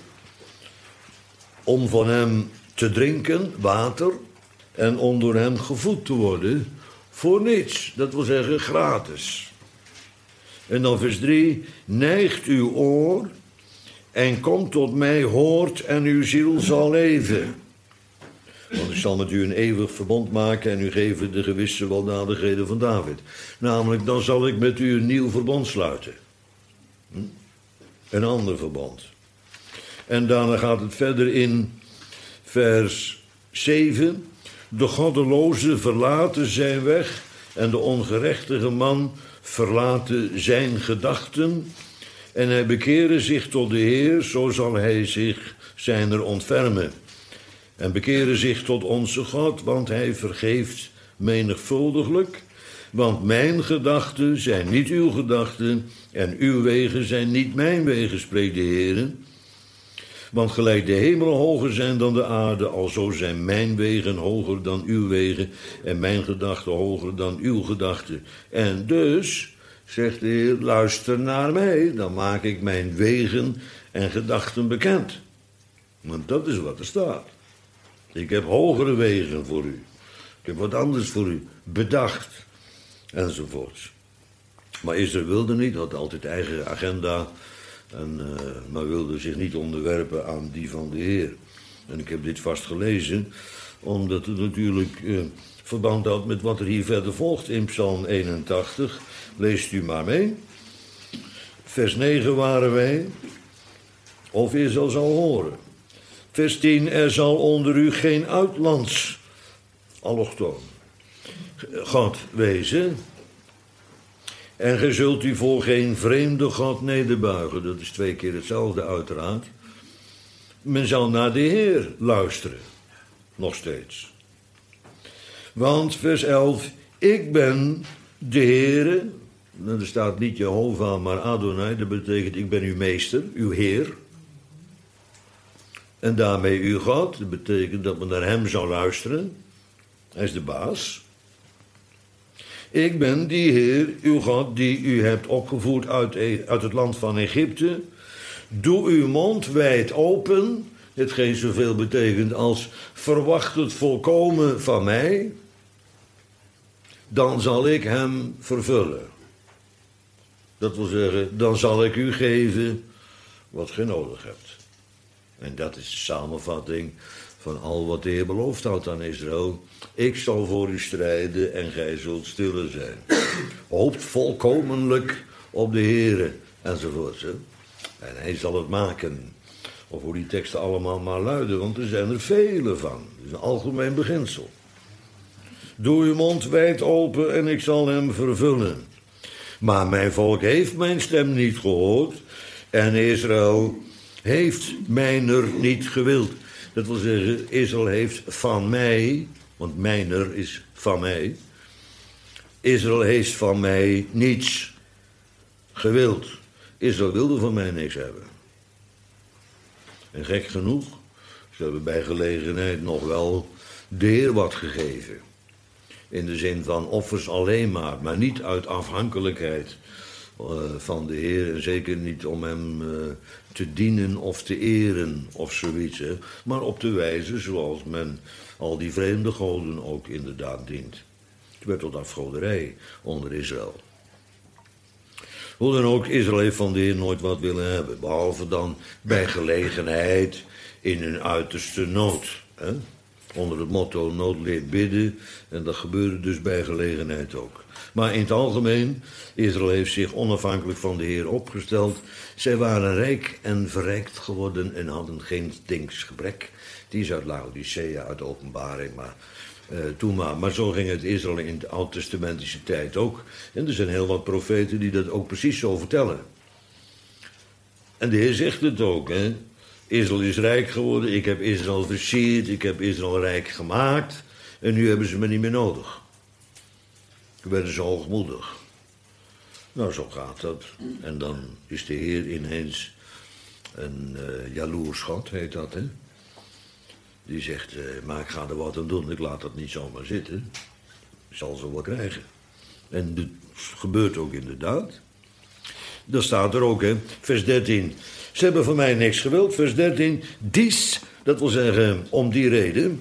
A: om van hem te drinken, water, en om door hem gevoed te worden voor niets. Dat wil zeggen gratis. En dan vers drie, neigt uw oor en komt tot mij, hoort en uw ziel zal leven. Want ik zal met u een eeuwig verbond maken en u geven de gewisse weldadigheden van David. Namelijk, dan zal ik met u een nieuw verbond sluiten. Hm? Een ander verbond. En daarna gaat het verder in vers zeven. De goddeloze verlaten zijn weg en de ongerechtige man verlaten zijn gedachten. En hij bekeren zich tot de Heer, zo zal hij zich zijner ontfermen. En bekeren zich tot onze God, want hij vergeeft menigvuldiglijk. Want mijn gedachten zijn niet uw gedachten en uw wegen zijn niet mijn wegen, spreekt de Heer. Want gelijk de hemelen hoger zijn dan de aarde, alzo zijn mijn wegen hoger dan uw wegen en mijn gedachten hoger dan uw gedachten. En dus, zegt de Heer, luister naar mij, dan maak ik mijn wegen en gedachten bekend. Want dat is wat er staat. Ik heb hogere wegen voor u. Ik heb wat anders voor u bedacht. Enzovoorts. Maar Israël wilde niet, had altijd eigen agenda. En, uh, maar wilde zich niet onderwerpen aan die van de Heer. En ik heb dit vast gelezen, omdat het natuurlijk uh, verband houdt met wat er hier verder volgt in Psalm eenentachtig. Leest u maar mee. Vers negen waren wij. Of Israël zal horen. Vers tien, er zal onder u geen uitlands allochtoon God wezen. En gij zult u voor geen vreemde God nederbuigen. Dat is twee keer hetzelfde uiteraard. Men zal naar de Heer luisteren. Nog steeds. Want vers elf. Ik ben de Heere. Er staat niet Jehovah, maar Adonai. Dat betekent ik ben uw meester, uw Heer. En daarmee uw God. Dat betekent dat men naar hem zou luisteren. Hij is de baas. Ik ben die Heer, uw God, die u hebt opgevoerd uit, uit het land van Egypte. Doe uw mond wijd open. Hetgeen zoveel betekent als verwacht het volkomen van mij. Dan zal ik hem vervullen. Dat wil zeggen, dan zal ik u geven wat gij nodig hebt. En dat is de samenvatting van al wat de Heer beloofd had aan Israël. Ik zal voor u strijden en gij zult stille zijn. Hoopt volkomenlijk op de Heere enzovoort. Hè? En hij zal het maken. Of hoe die teksten allemaal maar luiden, want er zijn er vele van. Het is een algemeen beginsel. Doe uw mond wijd open en ik zal hem vervullen. Maar mijn volk heeft mijn stem niet gehoord en Israël heeft mijner niet gewild. Dat wil zeggen, Israël heeft van mij, want mijner is van mij. Israël heeft van mij niets gewild. Israël wilde van mij niks hebben. En gek genoeg, ze hebben bij gelegenheid nog wel de Heer wat gegeven. In de zin van offers alleen maar, maar niet uit afhankelijkheid uh, van de Heer. En zeker niet om hem uh, te dienen of te eren of zoiets. Hè. Maar op de wijze zoals men al die vreemde goden ook inderdaad dient. Het werd tot afgoderij onder Israël. Hoe dan ook, Israël heeft van de Heer nooit wat willen hebben. Behalve dan bij gelegenheid in hun uiterste nood. Hè? Onder het motto nood leert bidden. En dat gebeurde dus bij gelegenheid ook. Maar in het algemeen, Israël heeft zich onafhankelijk van de Heer opgesteld. Zij waren rijk en verrijkt geworden en hadden geen dinksgebrek. Die is uit Laodicea, uit de Openbaring, maar... Uh, toen maar. maar zo ging het Israël in de oud-testamentische tijd ook. En er zijn heel wat profeten die dat ook precies zo vertellen. En de Heer zegt het ook. Hè? Israël is rijk geworden, ik heb Israël versierd, ik heb Israël rijk gemaakt. En nu hebben ze me niet meer nodig. Toen werden ze hoogmoedig. Nou, zo gaat dat. En dan is de Heer ineens een uh, jaloers God, heet dat, hè? Die zegt, uh, maar ik ga er wat aan doen, ik laat dat niet zomaar zitten. Ik zal ze wel krijgen. En dat gebeurt ook inderdaad. Dat staat er ook, hè, vers dertien. Ze hebben van mij niks gewild, vers dertien. Dies, dat wil zeggen, om die reden.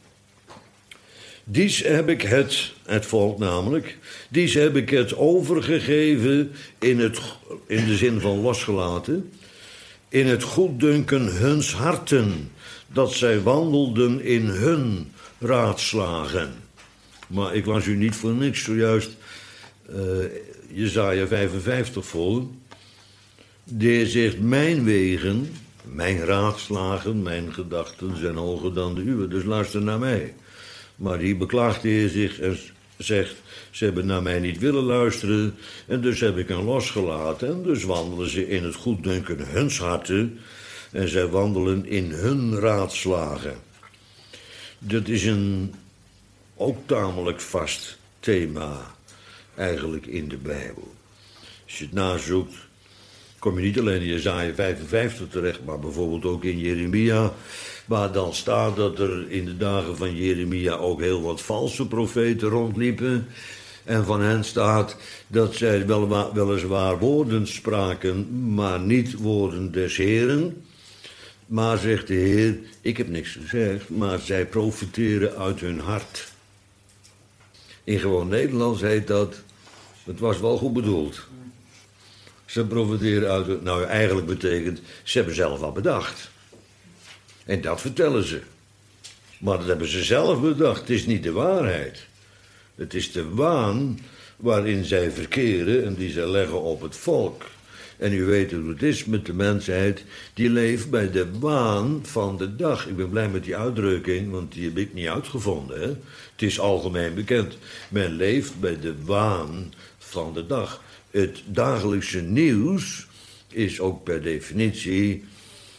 A: Dies heb ik het, het volk namelijk, dies heb ik het overgegeven in, het, in de zin van losgelaten, in het goeddunken huns harten, dat zij wandelden in hun raadslagen. Maar ik las u niet voor niks zojuist uh, Jesaja vijfenvijftig voor. De Heer zegt, mijn wegen, mijn raadslagen, mijn gedachten zijn hoger dan de uwe. Dus luister naar mij. Maar hier beklaagt de Heer zich en zegt, ze hebben naar mij niet willen luisteren en dus heb ik hen losgelaten. En dus wandelen ze in het goeddunken huns harten en zij wandelen in hun raadslagen. Dat is een ook tamelijk vast thema eigenlijk in de Bijbel. Als je het nazoekt, kom je niet alleen in Jesaja vijfenvijftig terecht, maar bijvoorbeeld ook in Jeremia, waar dan staat dat er in de dagen van Jeremia ook heel wat valse profeten rondliepen. En van hen staat dat zij wel, weliswaar woorden spraken, maar niet woorden des Heeren. Maar zegt de Heer, ik heb niks gezegd, maar zij profiteren uit hun hart. In gewoon Nederlands heet dat, het was wel goed bedoeld. Ze profiteren uit hun, nou eigenlijk betekent, ze hebben zelf wat bedacht. En dat vertellen ze. Maar dat hebben ze zelf bedacht, het is niet de waarheid. Het is de waan waarin zij verkeren en die zij leggen op het volk. En u weet hoe het is met de mensheid, die leeft bij de waan van de dag. Ik ben blij met die uitdrukking, want die heb ik niet uitgevonden. Hè? Het is algemeen bekend. Men leeft bij de waan van de dag. Het dagelijkse nieuws is ook per definitie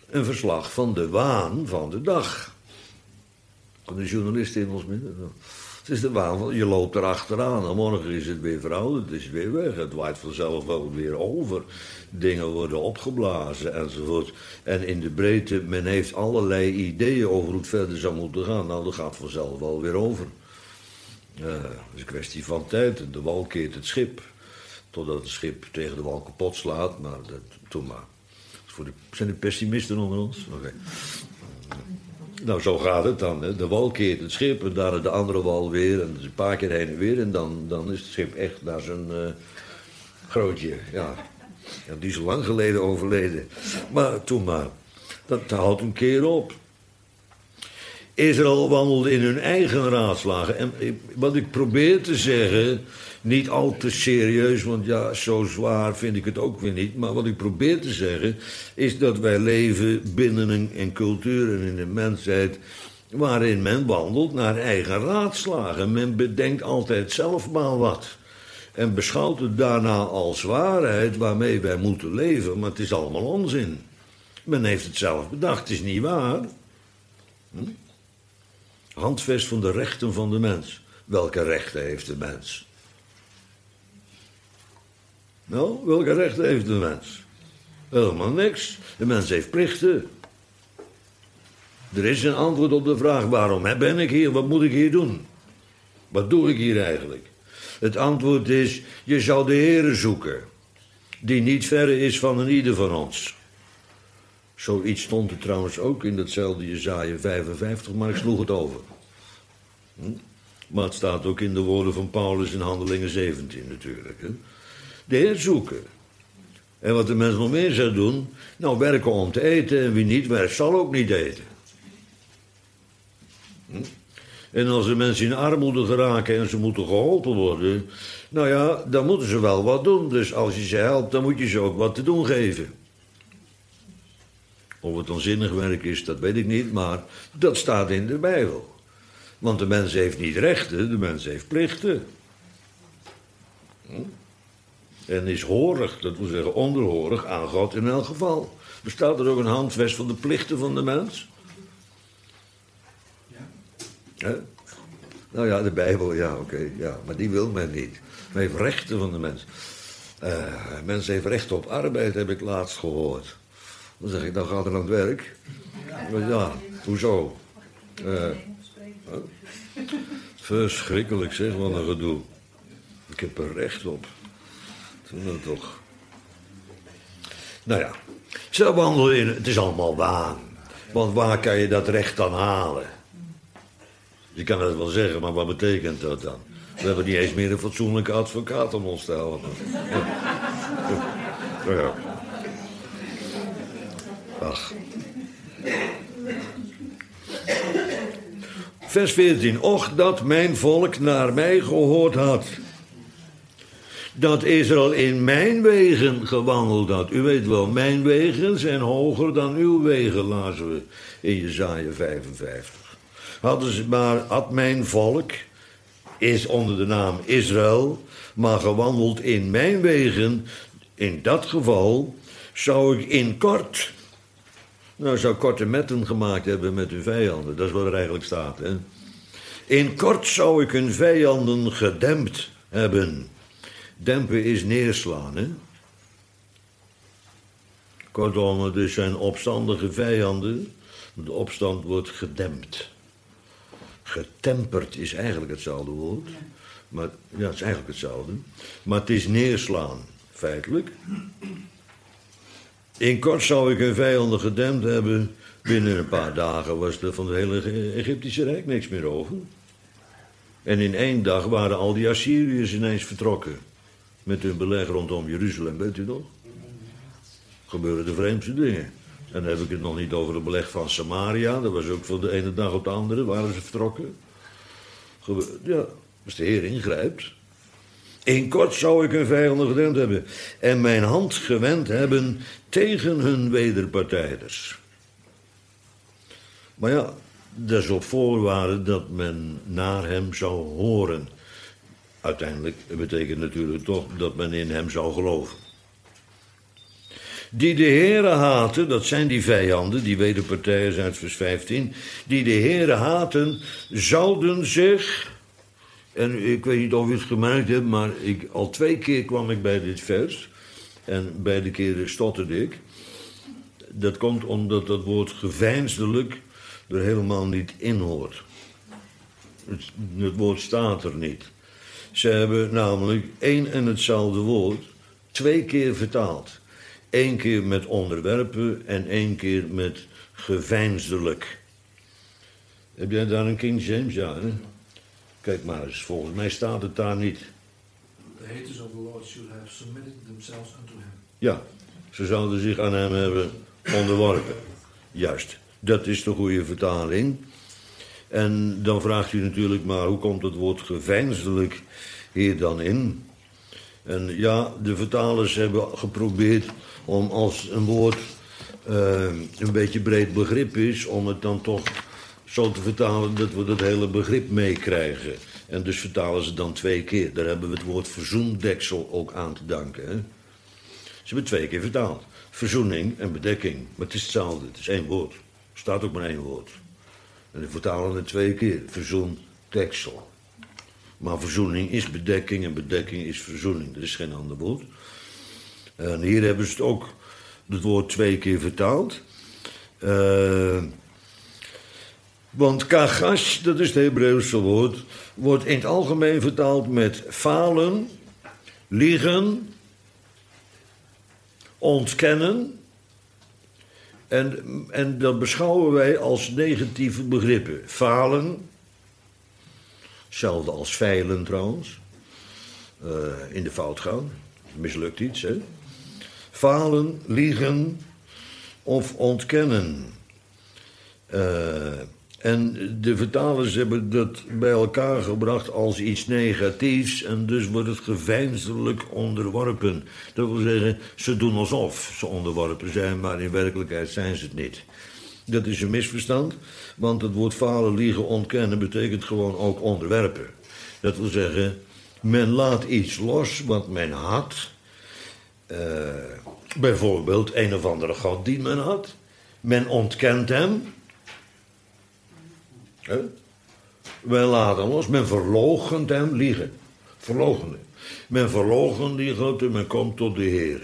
A: een verslag van de waan van de dag. Van de journalist in ons midden. Het is de waan van, je loopt erachteraan. En morgen is het weer verouderd, het is weer weg. Het waait vanzelf wel weer over. Dingen worden opgeblazen enzovoort. En in de breedte, men heeft allerlei ideeën over hoe het verder zou moeten gaan. Nou, dat gaat vanzelf wel weer over. Uh, het is een kwestie van tijd. De wal keert het schip. Totdat het schip tegen de wal kapot slaat. Maar dat, toen maar. Voor de, zijn er pessimisten onder ons? Oké. Okay. Nou, zo gaat het dan. Hè. De wal keert het schip en daarna de andere wal weer. En dus een paar keer heen en weer. En dan, dan is het schip echt naar zijn uh, grootje. Ja. Ja, die is al lang geleden overleden. Maar toen maar. Dat houdt een keer op. Israël wandelde in hun eigen raadslagen. En wat ik probeer te zeggen, niet al te serieus, want ja, zo zwaar vind ik het ook weer niet. Maar wat ik probeer te zeggen, is dat wij leven binnen een, een cultuur en in een mensheid waarin men wandelt naar eigen raadslagen. Men bedenkt altijd zelf maar wat. En beschouwt het daarna als waarheid waarmee wij moeten leven. Maar het is allemaal onzin. Men heeft het zelf bedacht, het is niet waar. Hm? Handvest van de rechten van de mens. Welke rechten heeft de mens? Nou, welke rechten heeft de mens? Helemaal niks. De mens heeft plichten. Er is een antwoord op de vraag, waarom ben ik hier? Wat moet ik hier doen? Wat doe ik hier eigenlijk? Het antwoord is, je zou de Heere zoeken. Die niet verre is van een ieder van ons. Zoiets stond er trouwens ook in datzelfde Jesaja vijfenvijftig, maar ik sloeg het over. Hm? Maar het staat ook in de woorden van Paulus in Handelingen zeventien natuurlijk. Hè? De Heer zoeken. En wat de mens nog meer zou doen, nou werken om te eten en wie niet werkt zal ook niet eten. Hm? En als de mensen in armoede geraken en ze moeten geholpen worden, nou ja, dan moeten ze wel wat doen. Dus als je ze helpt, dan moet je ze ook wat te doen geven. Of het dan zinnig werk is, dat weet ik niet, maar dat staat in de Bijbel. Want de mens heeft niet rechten, de mens heeft plichten. Hm? En is horig, dat wil zeggen onderhorig, aan God in elk geval. Bestaat er ook een handvest van de plichten van de mens?
B: Ja.
A: Hè? Nou ja, de Bijbel, ja, oké, okay, ja, maar die wil men niet. Men heeft rechten van de mens. Uh, mens heeft recht op arbeid, heb ik laatst gehoord. Dan zeg ik, dan gaat er aan het werk. Ja, ja hoezo? Uh, huh? Verschrikkelijk zeg, wat een gedoe. Ik heb er recht op. Toen dan toch. Nou ja, ze wandelen in, het is allemaal waan. Want waar kan je dat recht dan halen? Je kan het wel zeggen, maar wat betekent dat dan? We hebben niet eens meer een fatsoenlijke advocaat om ons te helpen. Nou ja. Ach. Vers veertien. Och, dat mijn volk naar mij gehoord had. Dat Israël in mijn wegen gewandeld had. U weet wel, mijn wegen zijn hoger dan uw wegen, lazen we in Jesaja vijfenvijftig. Hadden ze maar, had mijn volk, is onder de naam Israël, maar gewandeld in mijn wegen, in dat geval zou ik in kort, nou zou korte metten gemaakt hebben met hun vijanden. Dat is wat er eigenlijk staat. Hè? In kort zou ik hun vijanden gedempt hebben. Dempen is neerslaan, hè? Kortom, het is zijn opstandige vijanden. De opstand wordt gedempt. Getemperd is eigenlijk hetzelfde woord. Maar, ja, het is eigenlijk hetzelfde. Maar het is neerslaan, feitelijk. In kort zou ik hun vijanden gedempt hebben. Binnen een paar dagen was er van het hele Egyptische Rijk niks meer over. En in één dag waren al die Assyriërs ineens vertrokken. Met hun beleg rondom Jeruzalem, weet u nog? Gebeuren de vreemdste dingen. En dan heb ik het nog niet over het beleg van Samaria. Dat was ook van de ene dag op de andere, waren ze vertrokken. Gebe- ja, als de Heer ingrijpt. In kort zou ik hun vijanden gedempt hebben. En mijn hand gewend hebben tegen hun wederpartijders. Maar ja, dat is op voorwaarde dat men naar hem zou horen. Uiteindelijk betekent natuurlijk toch dat men in hem zou geloven. Die de Heere haten, dat zijn die vijanden, die wederpartijen zijn uit vers vijftien. Die de Heere haten, zouden zich... En ik weet niet of u het gemerkt hebt, maar ik, al twee keer kwam ik bij dit vers. En beide keren stotterde ik. Dat komt omdat dat woord geveinsdelijk er helemaal niet in hoort. Het, het woord staat er niet. Ze hebben namelijk één en hetzelfde woord twee keer vertaald. Eén keer met onderwerpen en één keer met geveinsdelijk. Heb jij daar een King James? Ja, hè? Kijk maar eens, volgens mij staat het daar niet.
B: The haters of the Lord should have submitted themselves unto him.
A: Ja, ze zouden zich aan hem hebben onderworpen. Juist, dat is de goede vertaling. En dan vraagt u natuurlijk maar, hoe komt het woord geveinsdelijk hier dan in? En ja, de vertalers hebben geprobeerd om als een woord uh, een beetje breed begrip is, om het dan toch zo te vertalen dat we dat hele begrip meekrijgen. En dus vertalen ze dan twee keer. Daar hebben we het woord verzoendeksel ook aan te danken. Hè? Ze hebben twee keer vertaald. Verzoening en bedekking. Maar het is hetzelfde, het is één woord. Er staat ook maar één woord. En we vertalen het twee keer. Verzoendeksel. Maar verzoening is bedekking en bedekking is verzoening. Er is geen ander woord. En hier hebben ze het ook het woord twee keer vertaald. Uh, want kagash, dat is het Hebreeuwse woord, wordt in het algemeen vertaald met falen, liegen, ontkennen. En, en dat beschouwen wij als negatieve begrippen. Falen, hetzelfde als veilen trouwens, uh, in de fout gaan, mislukt iets, hè. Falen, liegen of ontkennen. Uh, en de vertalers hebben dat bij elkaar gebracht als iets negatiefs en dus wordt het geveinsdelijk onderworpen. Dat wil zeggen, ze doen alsof ze onderworpen zijn, maar in werkelijkheid zijn ze het niet. Dat is een misverstand, want het woord falen, liegen, ontkennen betekent gewoon ook onderwerpen. Dat wil zeggen, men laat iets los wat men had. Uh, bijvoorbeeld een of andere god die men had. Men ontkent hem. He? Men laat hem los. Men verloochent hem, liegen. Verloochenen. Men verloochent die God en men komt tot de Heere.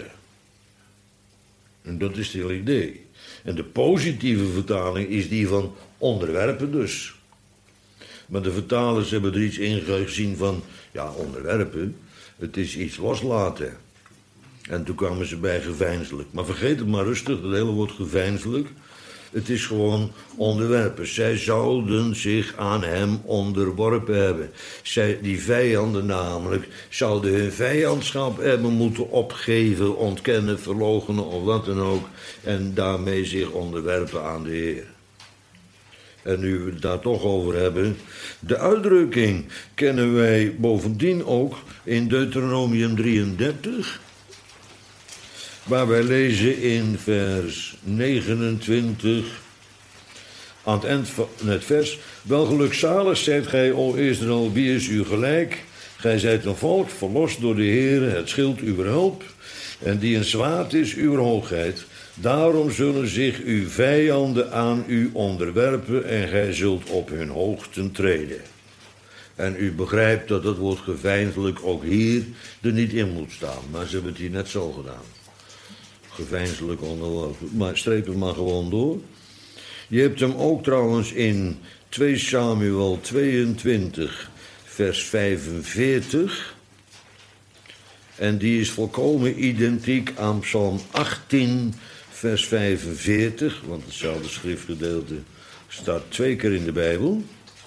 A: En dat is het hele idee. En de positieve vertaling is die van onderwerpen dus. Maar de vertalers hebben er iets in gezien van, ja, onderwerpen, het is iets loslaten. En toen kwamen ze bij geveinsdelijk. Maar vergeet het maar rustig, het hele woord geveinsdelijk. Het is gewoon onderwerpen. Zij zouden zich aan hem onderworpen hebben. Zij, die vijanden namelijk, zouden hun vijandschap hebben moeten opgeven, ontkennen, verloochenen of wat dan ook. En daarmee zich onderwerpen aan de Heer. En nu we het daar toch over hebben, de uitdrukking kennen wij bovendien ook in Deuteronomium drieëndertig... waar wij lezen in vers negenentwintig, aan het eind van het vers: wel gelukzalig zijt gij, o Israël, wie is u gelijk? Gij zijt een volk verlost door de Heere, het schild uw hulp, en die een zwaard is uw hoogheid. Daarom zullen zich uw vijanden aan u onderwerpen en gij zult op hun hoogten treden. En u begrijpt dat het woord geveinsdelijk ook hier er niet in moet staan, maar ze hebben het hier net zo gedaan. Geveinsdelijk onderworpen. Maar streep het maar gewoon door. Je hebt hem ook trouwens in twee Samuel tweeëntwintig, vers vijfenveertig. En die is volkomen identiek aan Psalm achttien, vers vijfenveertig. Want hetzelfde schriftgedeelte staat twee keer in de Bijbel.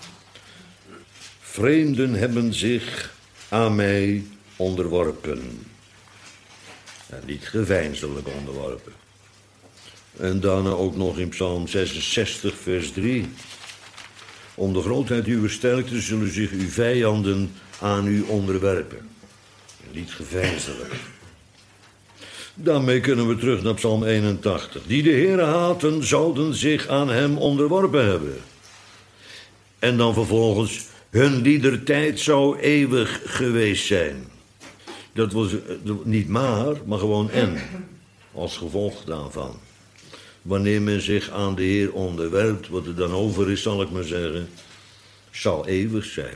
A: Vreemden hebben zich aan mij onderworpen. Ja, niet geveinsdelijk onderworpen. En daarna ook nog in Psalm zesenzestig, vers drie. Om de grootheid uw sterkte zullen zich uw vijanden aan u onderwerpen. Niet geveinsdelijk. Daarmee kunnen we terug naar Psalm eenentachtig. Die de Heere haten, zouden zich aan hem onderworpen hebben. En dan vervolgens, hun liedertijd zou eeuwig geweest zijn. Dat was niet maar, maar gewoon en. als gevolg daarvan. Wanneer men zich aan de Heer onderwerpt, wat er dan over is, zal ik maar zeggen, zal eeuwig zijn.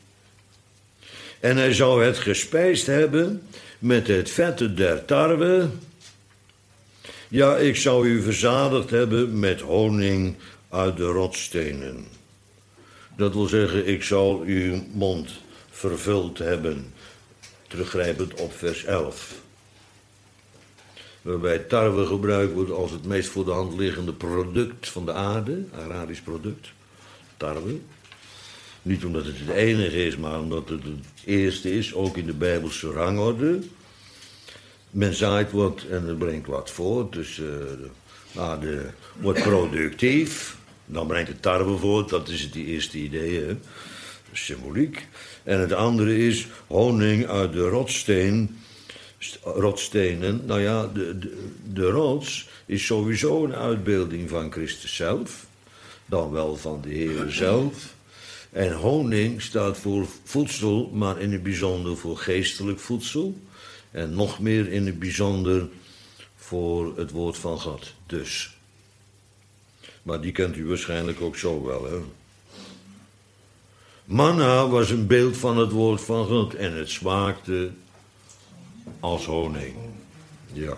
A: En hij zou het gespijsd hebben met het vette der tarwe. Ja, ik zou u verzadigd hebben met honing uit de rotsstenen. Dat wil zeggen, ik zal uw mond vervuld hebben. Teruggrijpend op vers elf. Waarbij tarwe gebruikt wordt als het meest voor de hand liggende product van de aarde. Agrarisch product. Tarwe. Niet omdat het het enige is, maar omdat het het eerste is, ook in de Bijbelse rangorde. Men zaait wat en er brengt wat voort. Dus uh, nou, de, wordt productief. Dan brengt het tarwe voort. Dat is het eerste idee, hè? Symboliek. En het andere is honing uit de rotsteen. Rotstenen. Nou ja, de, de, de rots is sowieso een uitbeelding van Christus zelf. Dan wel van de Heer zelf. En honing staat voor voedsel, maar in het bijzonder voor geestelijk voedsel. En nog meer in het bijzonder voor het woord van God. Dus. Maar die kent u waarschijnlijk ook zo wel, hè. Manna was een beeld van het woord van God en het smaakte als honing. Ja.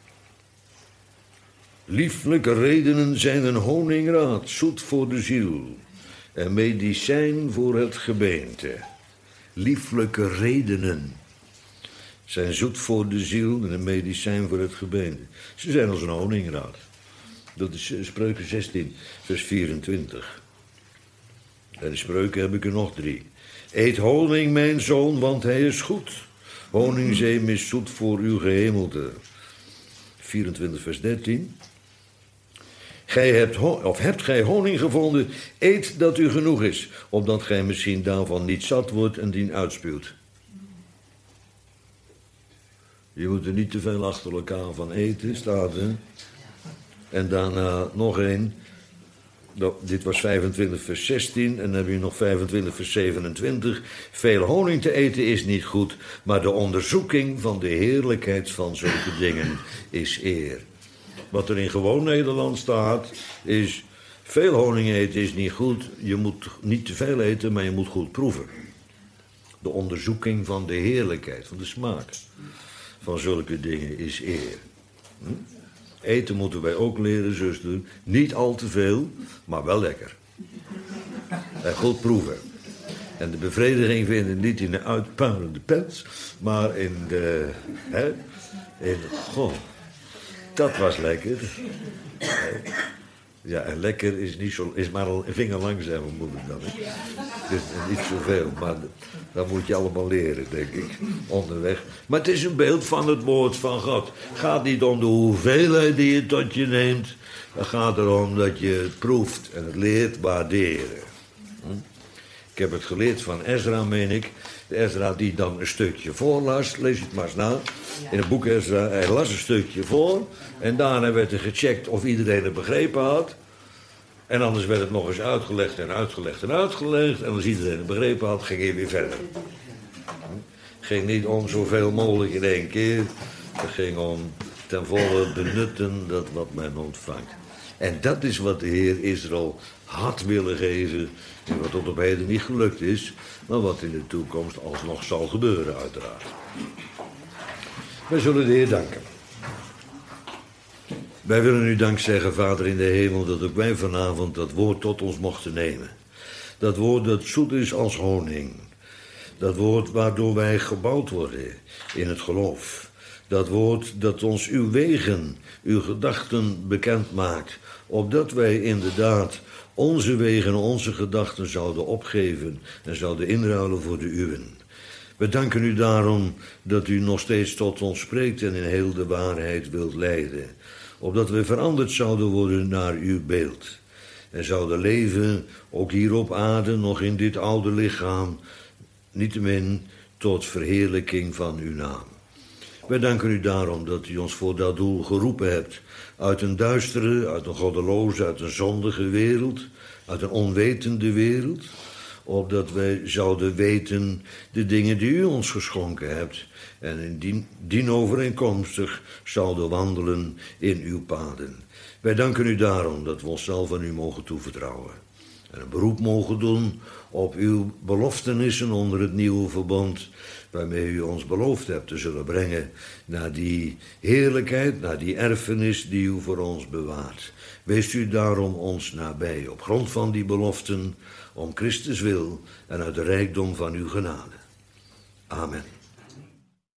A: Lieflijke redenen zijn een honingraad, zoet voor de ziel. En medicijn voor het gebeente. Lieflijke redenen zijn zoet voor de ziel en een medicijn voor het gebeente. Ze zijn als een honingraad. Dat is Spreuken zestien, vers vierentwintig. En de spreuken heb ik er nog drie. Eet honing, mijn zoon, want hij is goed. Honingzeem is zoet voor uw gehemelte. vierentwintig, vers dertien. Gij hebt, of hebt gij honing gevonden, eet dat u genoeg is, opdat gij misschien daarvan niet zat wordt en dien uitspuwt. Je moet er niet te veel achter elkaar van eten, staat er. En daarna nog één. Dit was vijfentwintig vers zestien en dan heb je nog vijfentwintig vers zevenentwintig. Veel honing te eten is niet goed, maar de onderzoeking van de heerlijkheid van zulke dingen is eer. Wat er in gewoon Nederland staat is, veel honing eten is niet goed. Je moet niet te veel eten, maar je moet goed proeven. De onderzoeking van de heerlijkheid, van de smaak van zulke dingen is eer. Hm? Eten moeten wij ook leren, zuster. Niet al te veel, maar wel lekker. En goed proeven. En de bevrediging vinden niet in de uitpuilende pens, maar in de... Hè, in, goh, dat was lekker. Ja, en lekker is, niet zo, is maar een vinger lang zijn, mijn moeder dan. Hè. Dus niet zoveel, maar dat moet je allemaal leren, denk ik, onderweg. Maar het is een beeld van het woord van God. Het gaat niet om de hoeveelheid die je tot je neemt. Het gaat erom dat je het proeft en het leert waarderen. Hm? Ik heb het geleerd van Ezra, meen ik. De Ezra die dan een stukje voorlas, lees het maar eens na. In het boek Ezra, hij las een stukje voor. En daarna werd er gecheckt of iedereen het begrepen had. En anders werd het nog eens uitgelegd en uitgelegd en uitgelegd. En als iedereen het begrepen had, ging hij weer verder. Het ging niet om zoveel mogelijk in één keer. Het ging om ten volle benutten dat wat men ontvangt. En dat is wat de Heer Israël had willen geven. En wat tot op heden niet gelukt is. Maar wat in de toekomst alsnog zal gebeuren, uiteraard. Wij zullen de Heer danken. Wij willen u dank zeggen, Vader in de hemel, dat ook wij vanavond dat woord tot ons mochten nemen. Dat woord dat zoet is als honing. Dat woord waardoor wij gebouwd worden in het geloof. Dat woord dat ons uw wegen, uw gedachten bekend maakt. Opdat wij inderdaad onze wegen en onze gedachten zouden opgeven en zouden inruilen voor de uwen. We danken u daarom dat u nog steeds tot ons spreekt en in heel de waarheid wilt leiden. Opdat we veranderd zouden worden naar uw beeld. En zouden leven, ook hier op aarde, nog in dit oude lichaam, niettemin tot verheerlijking van uw naam. Wij danken u daarom dat u ons voor dat doel geroepen hebt. Uit een duistere, uit een goddeloze, uit een zondige wereld, uit een onwetende wereld. opdat wij zouden weten de dingen die u ons geschonken hebt, en in dien, dienovereenkomstig zouden wandelen in uw paden. Wij danken u daarom dat we onszelf aan u mogen toevertrouwen en een beroep mogen doen op uw beloftenissen onder het nieuwe verbond, waarmee u ons beloofd hebt te zullen brengen naar die heerlijkheid, naar die erfenis die u voor ons bewaart. Wees u daarom ons nabij op grond van die beloften, om Christus wil en uit de rijkdom van uw genade. Amen.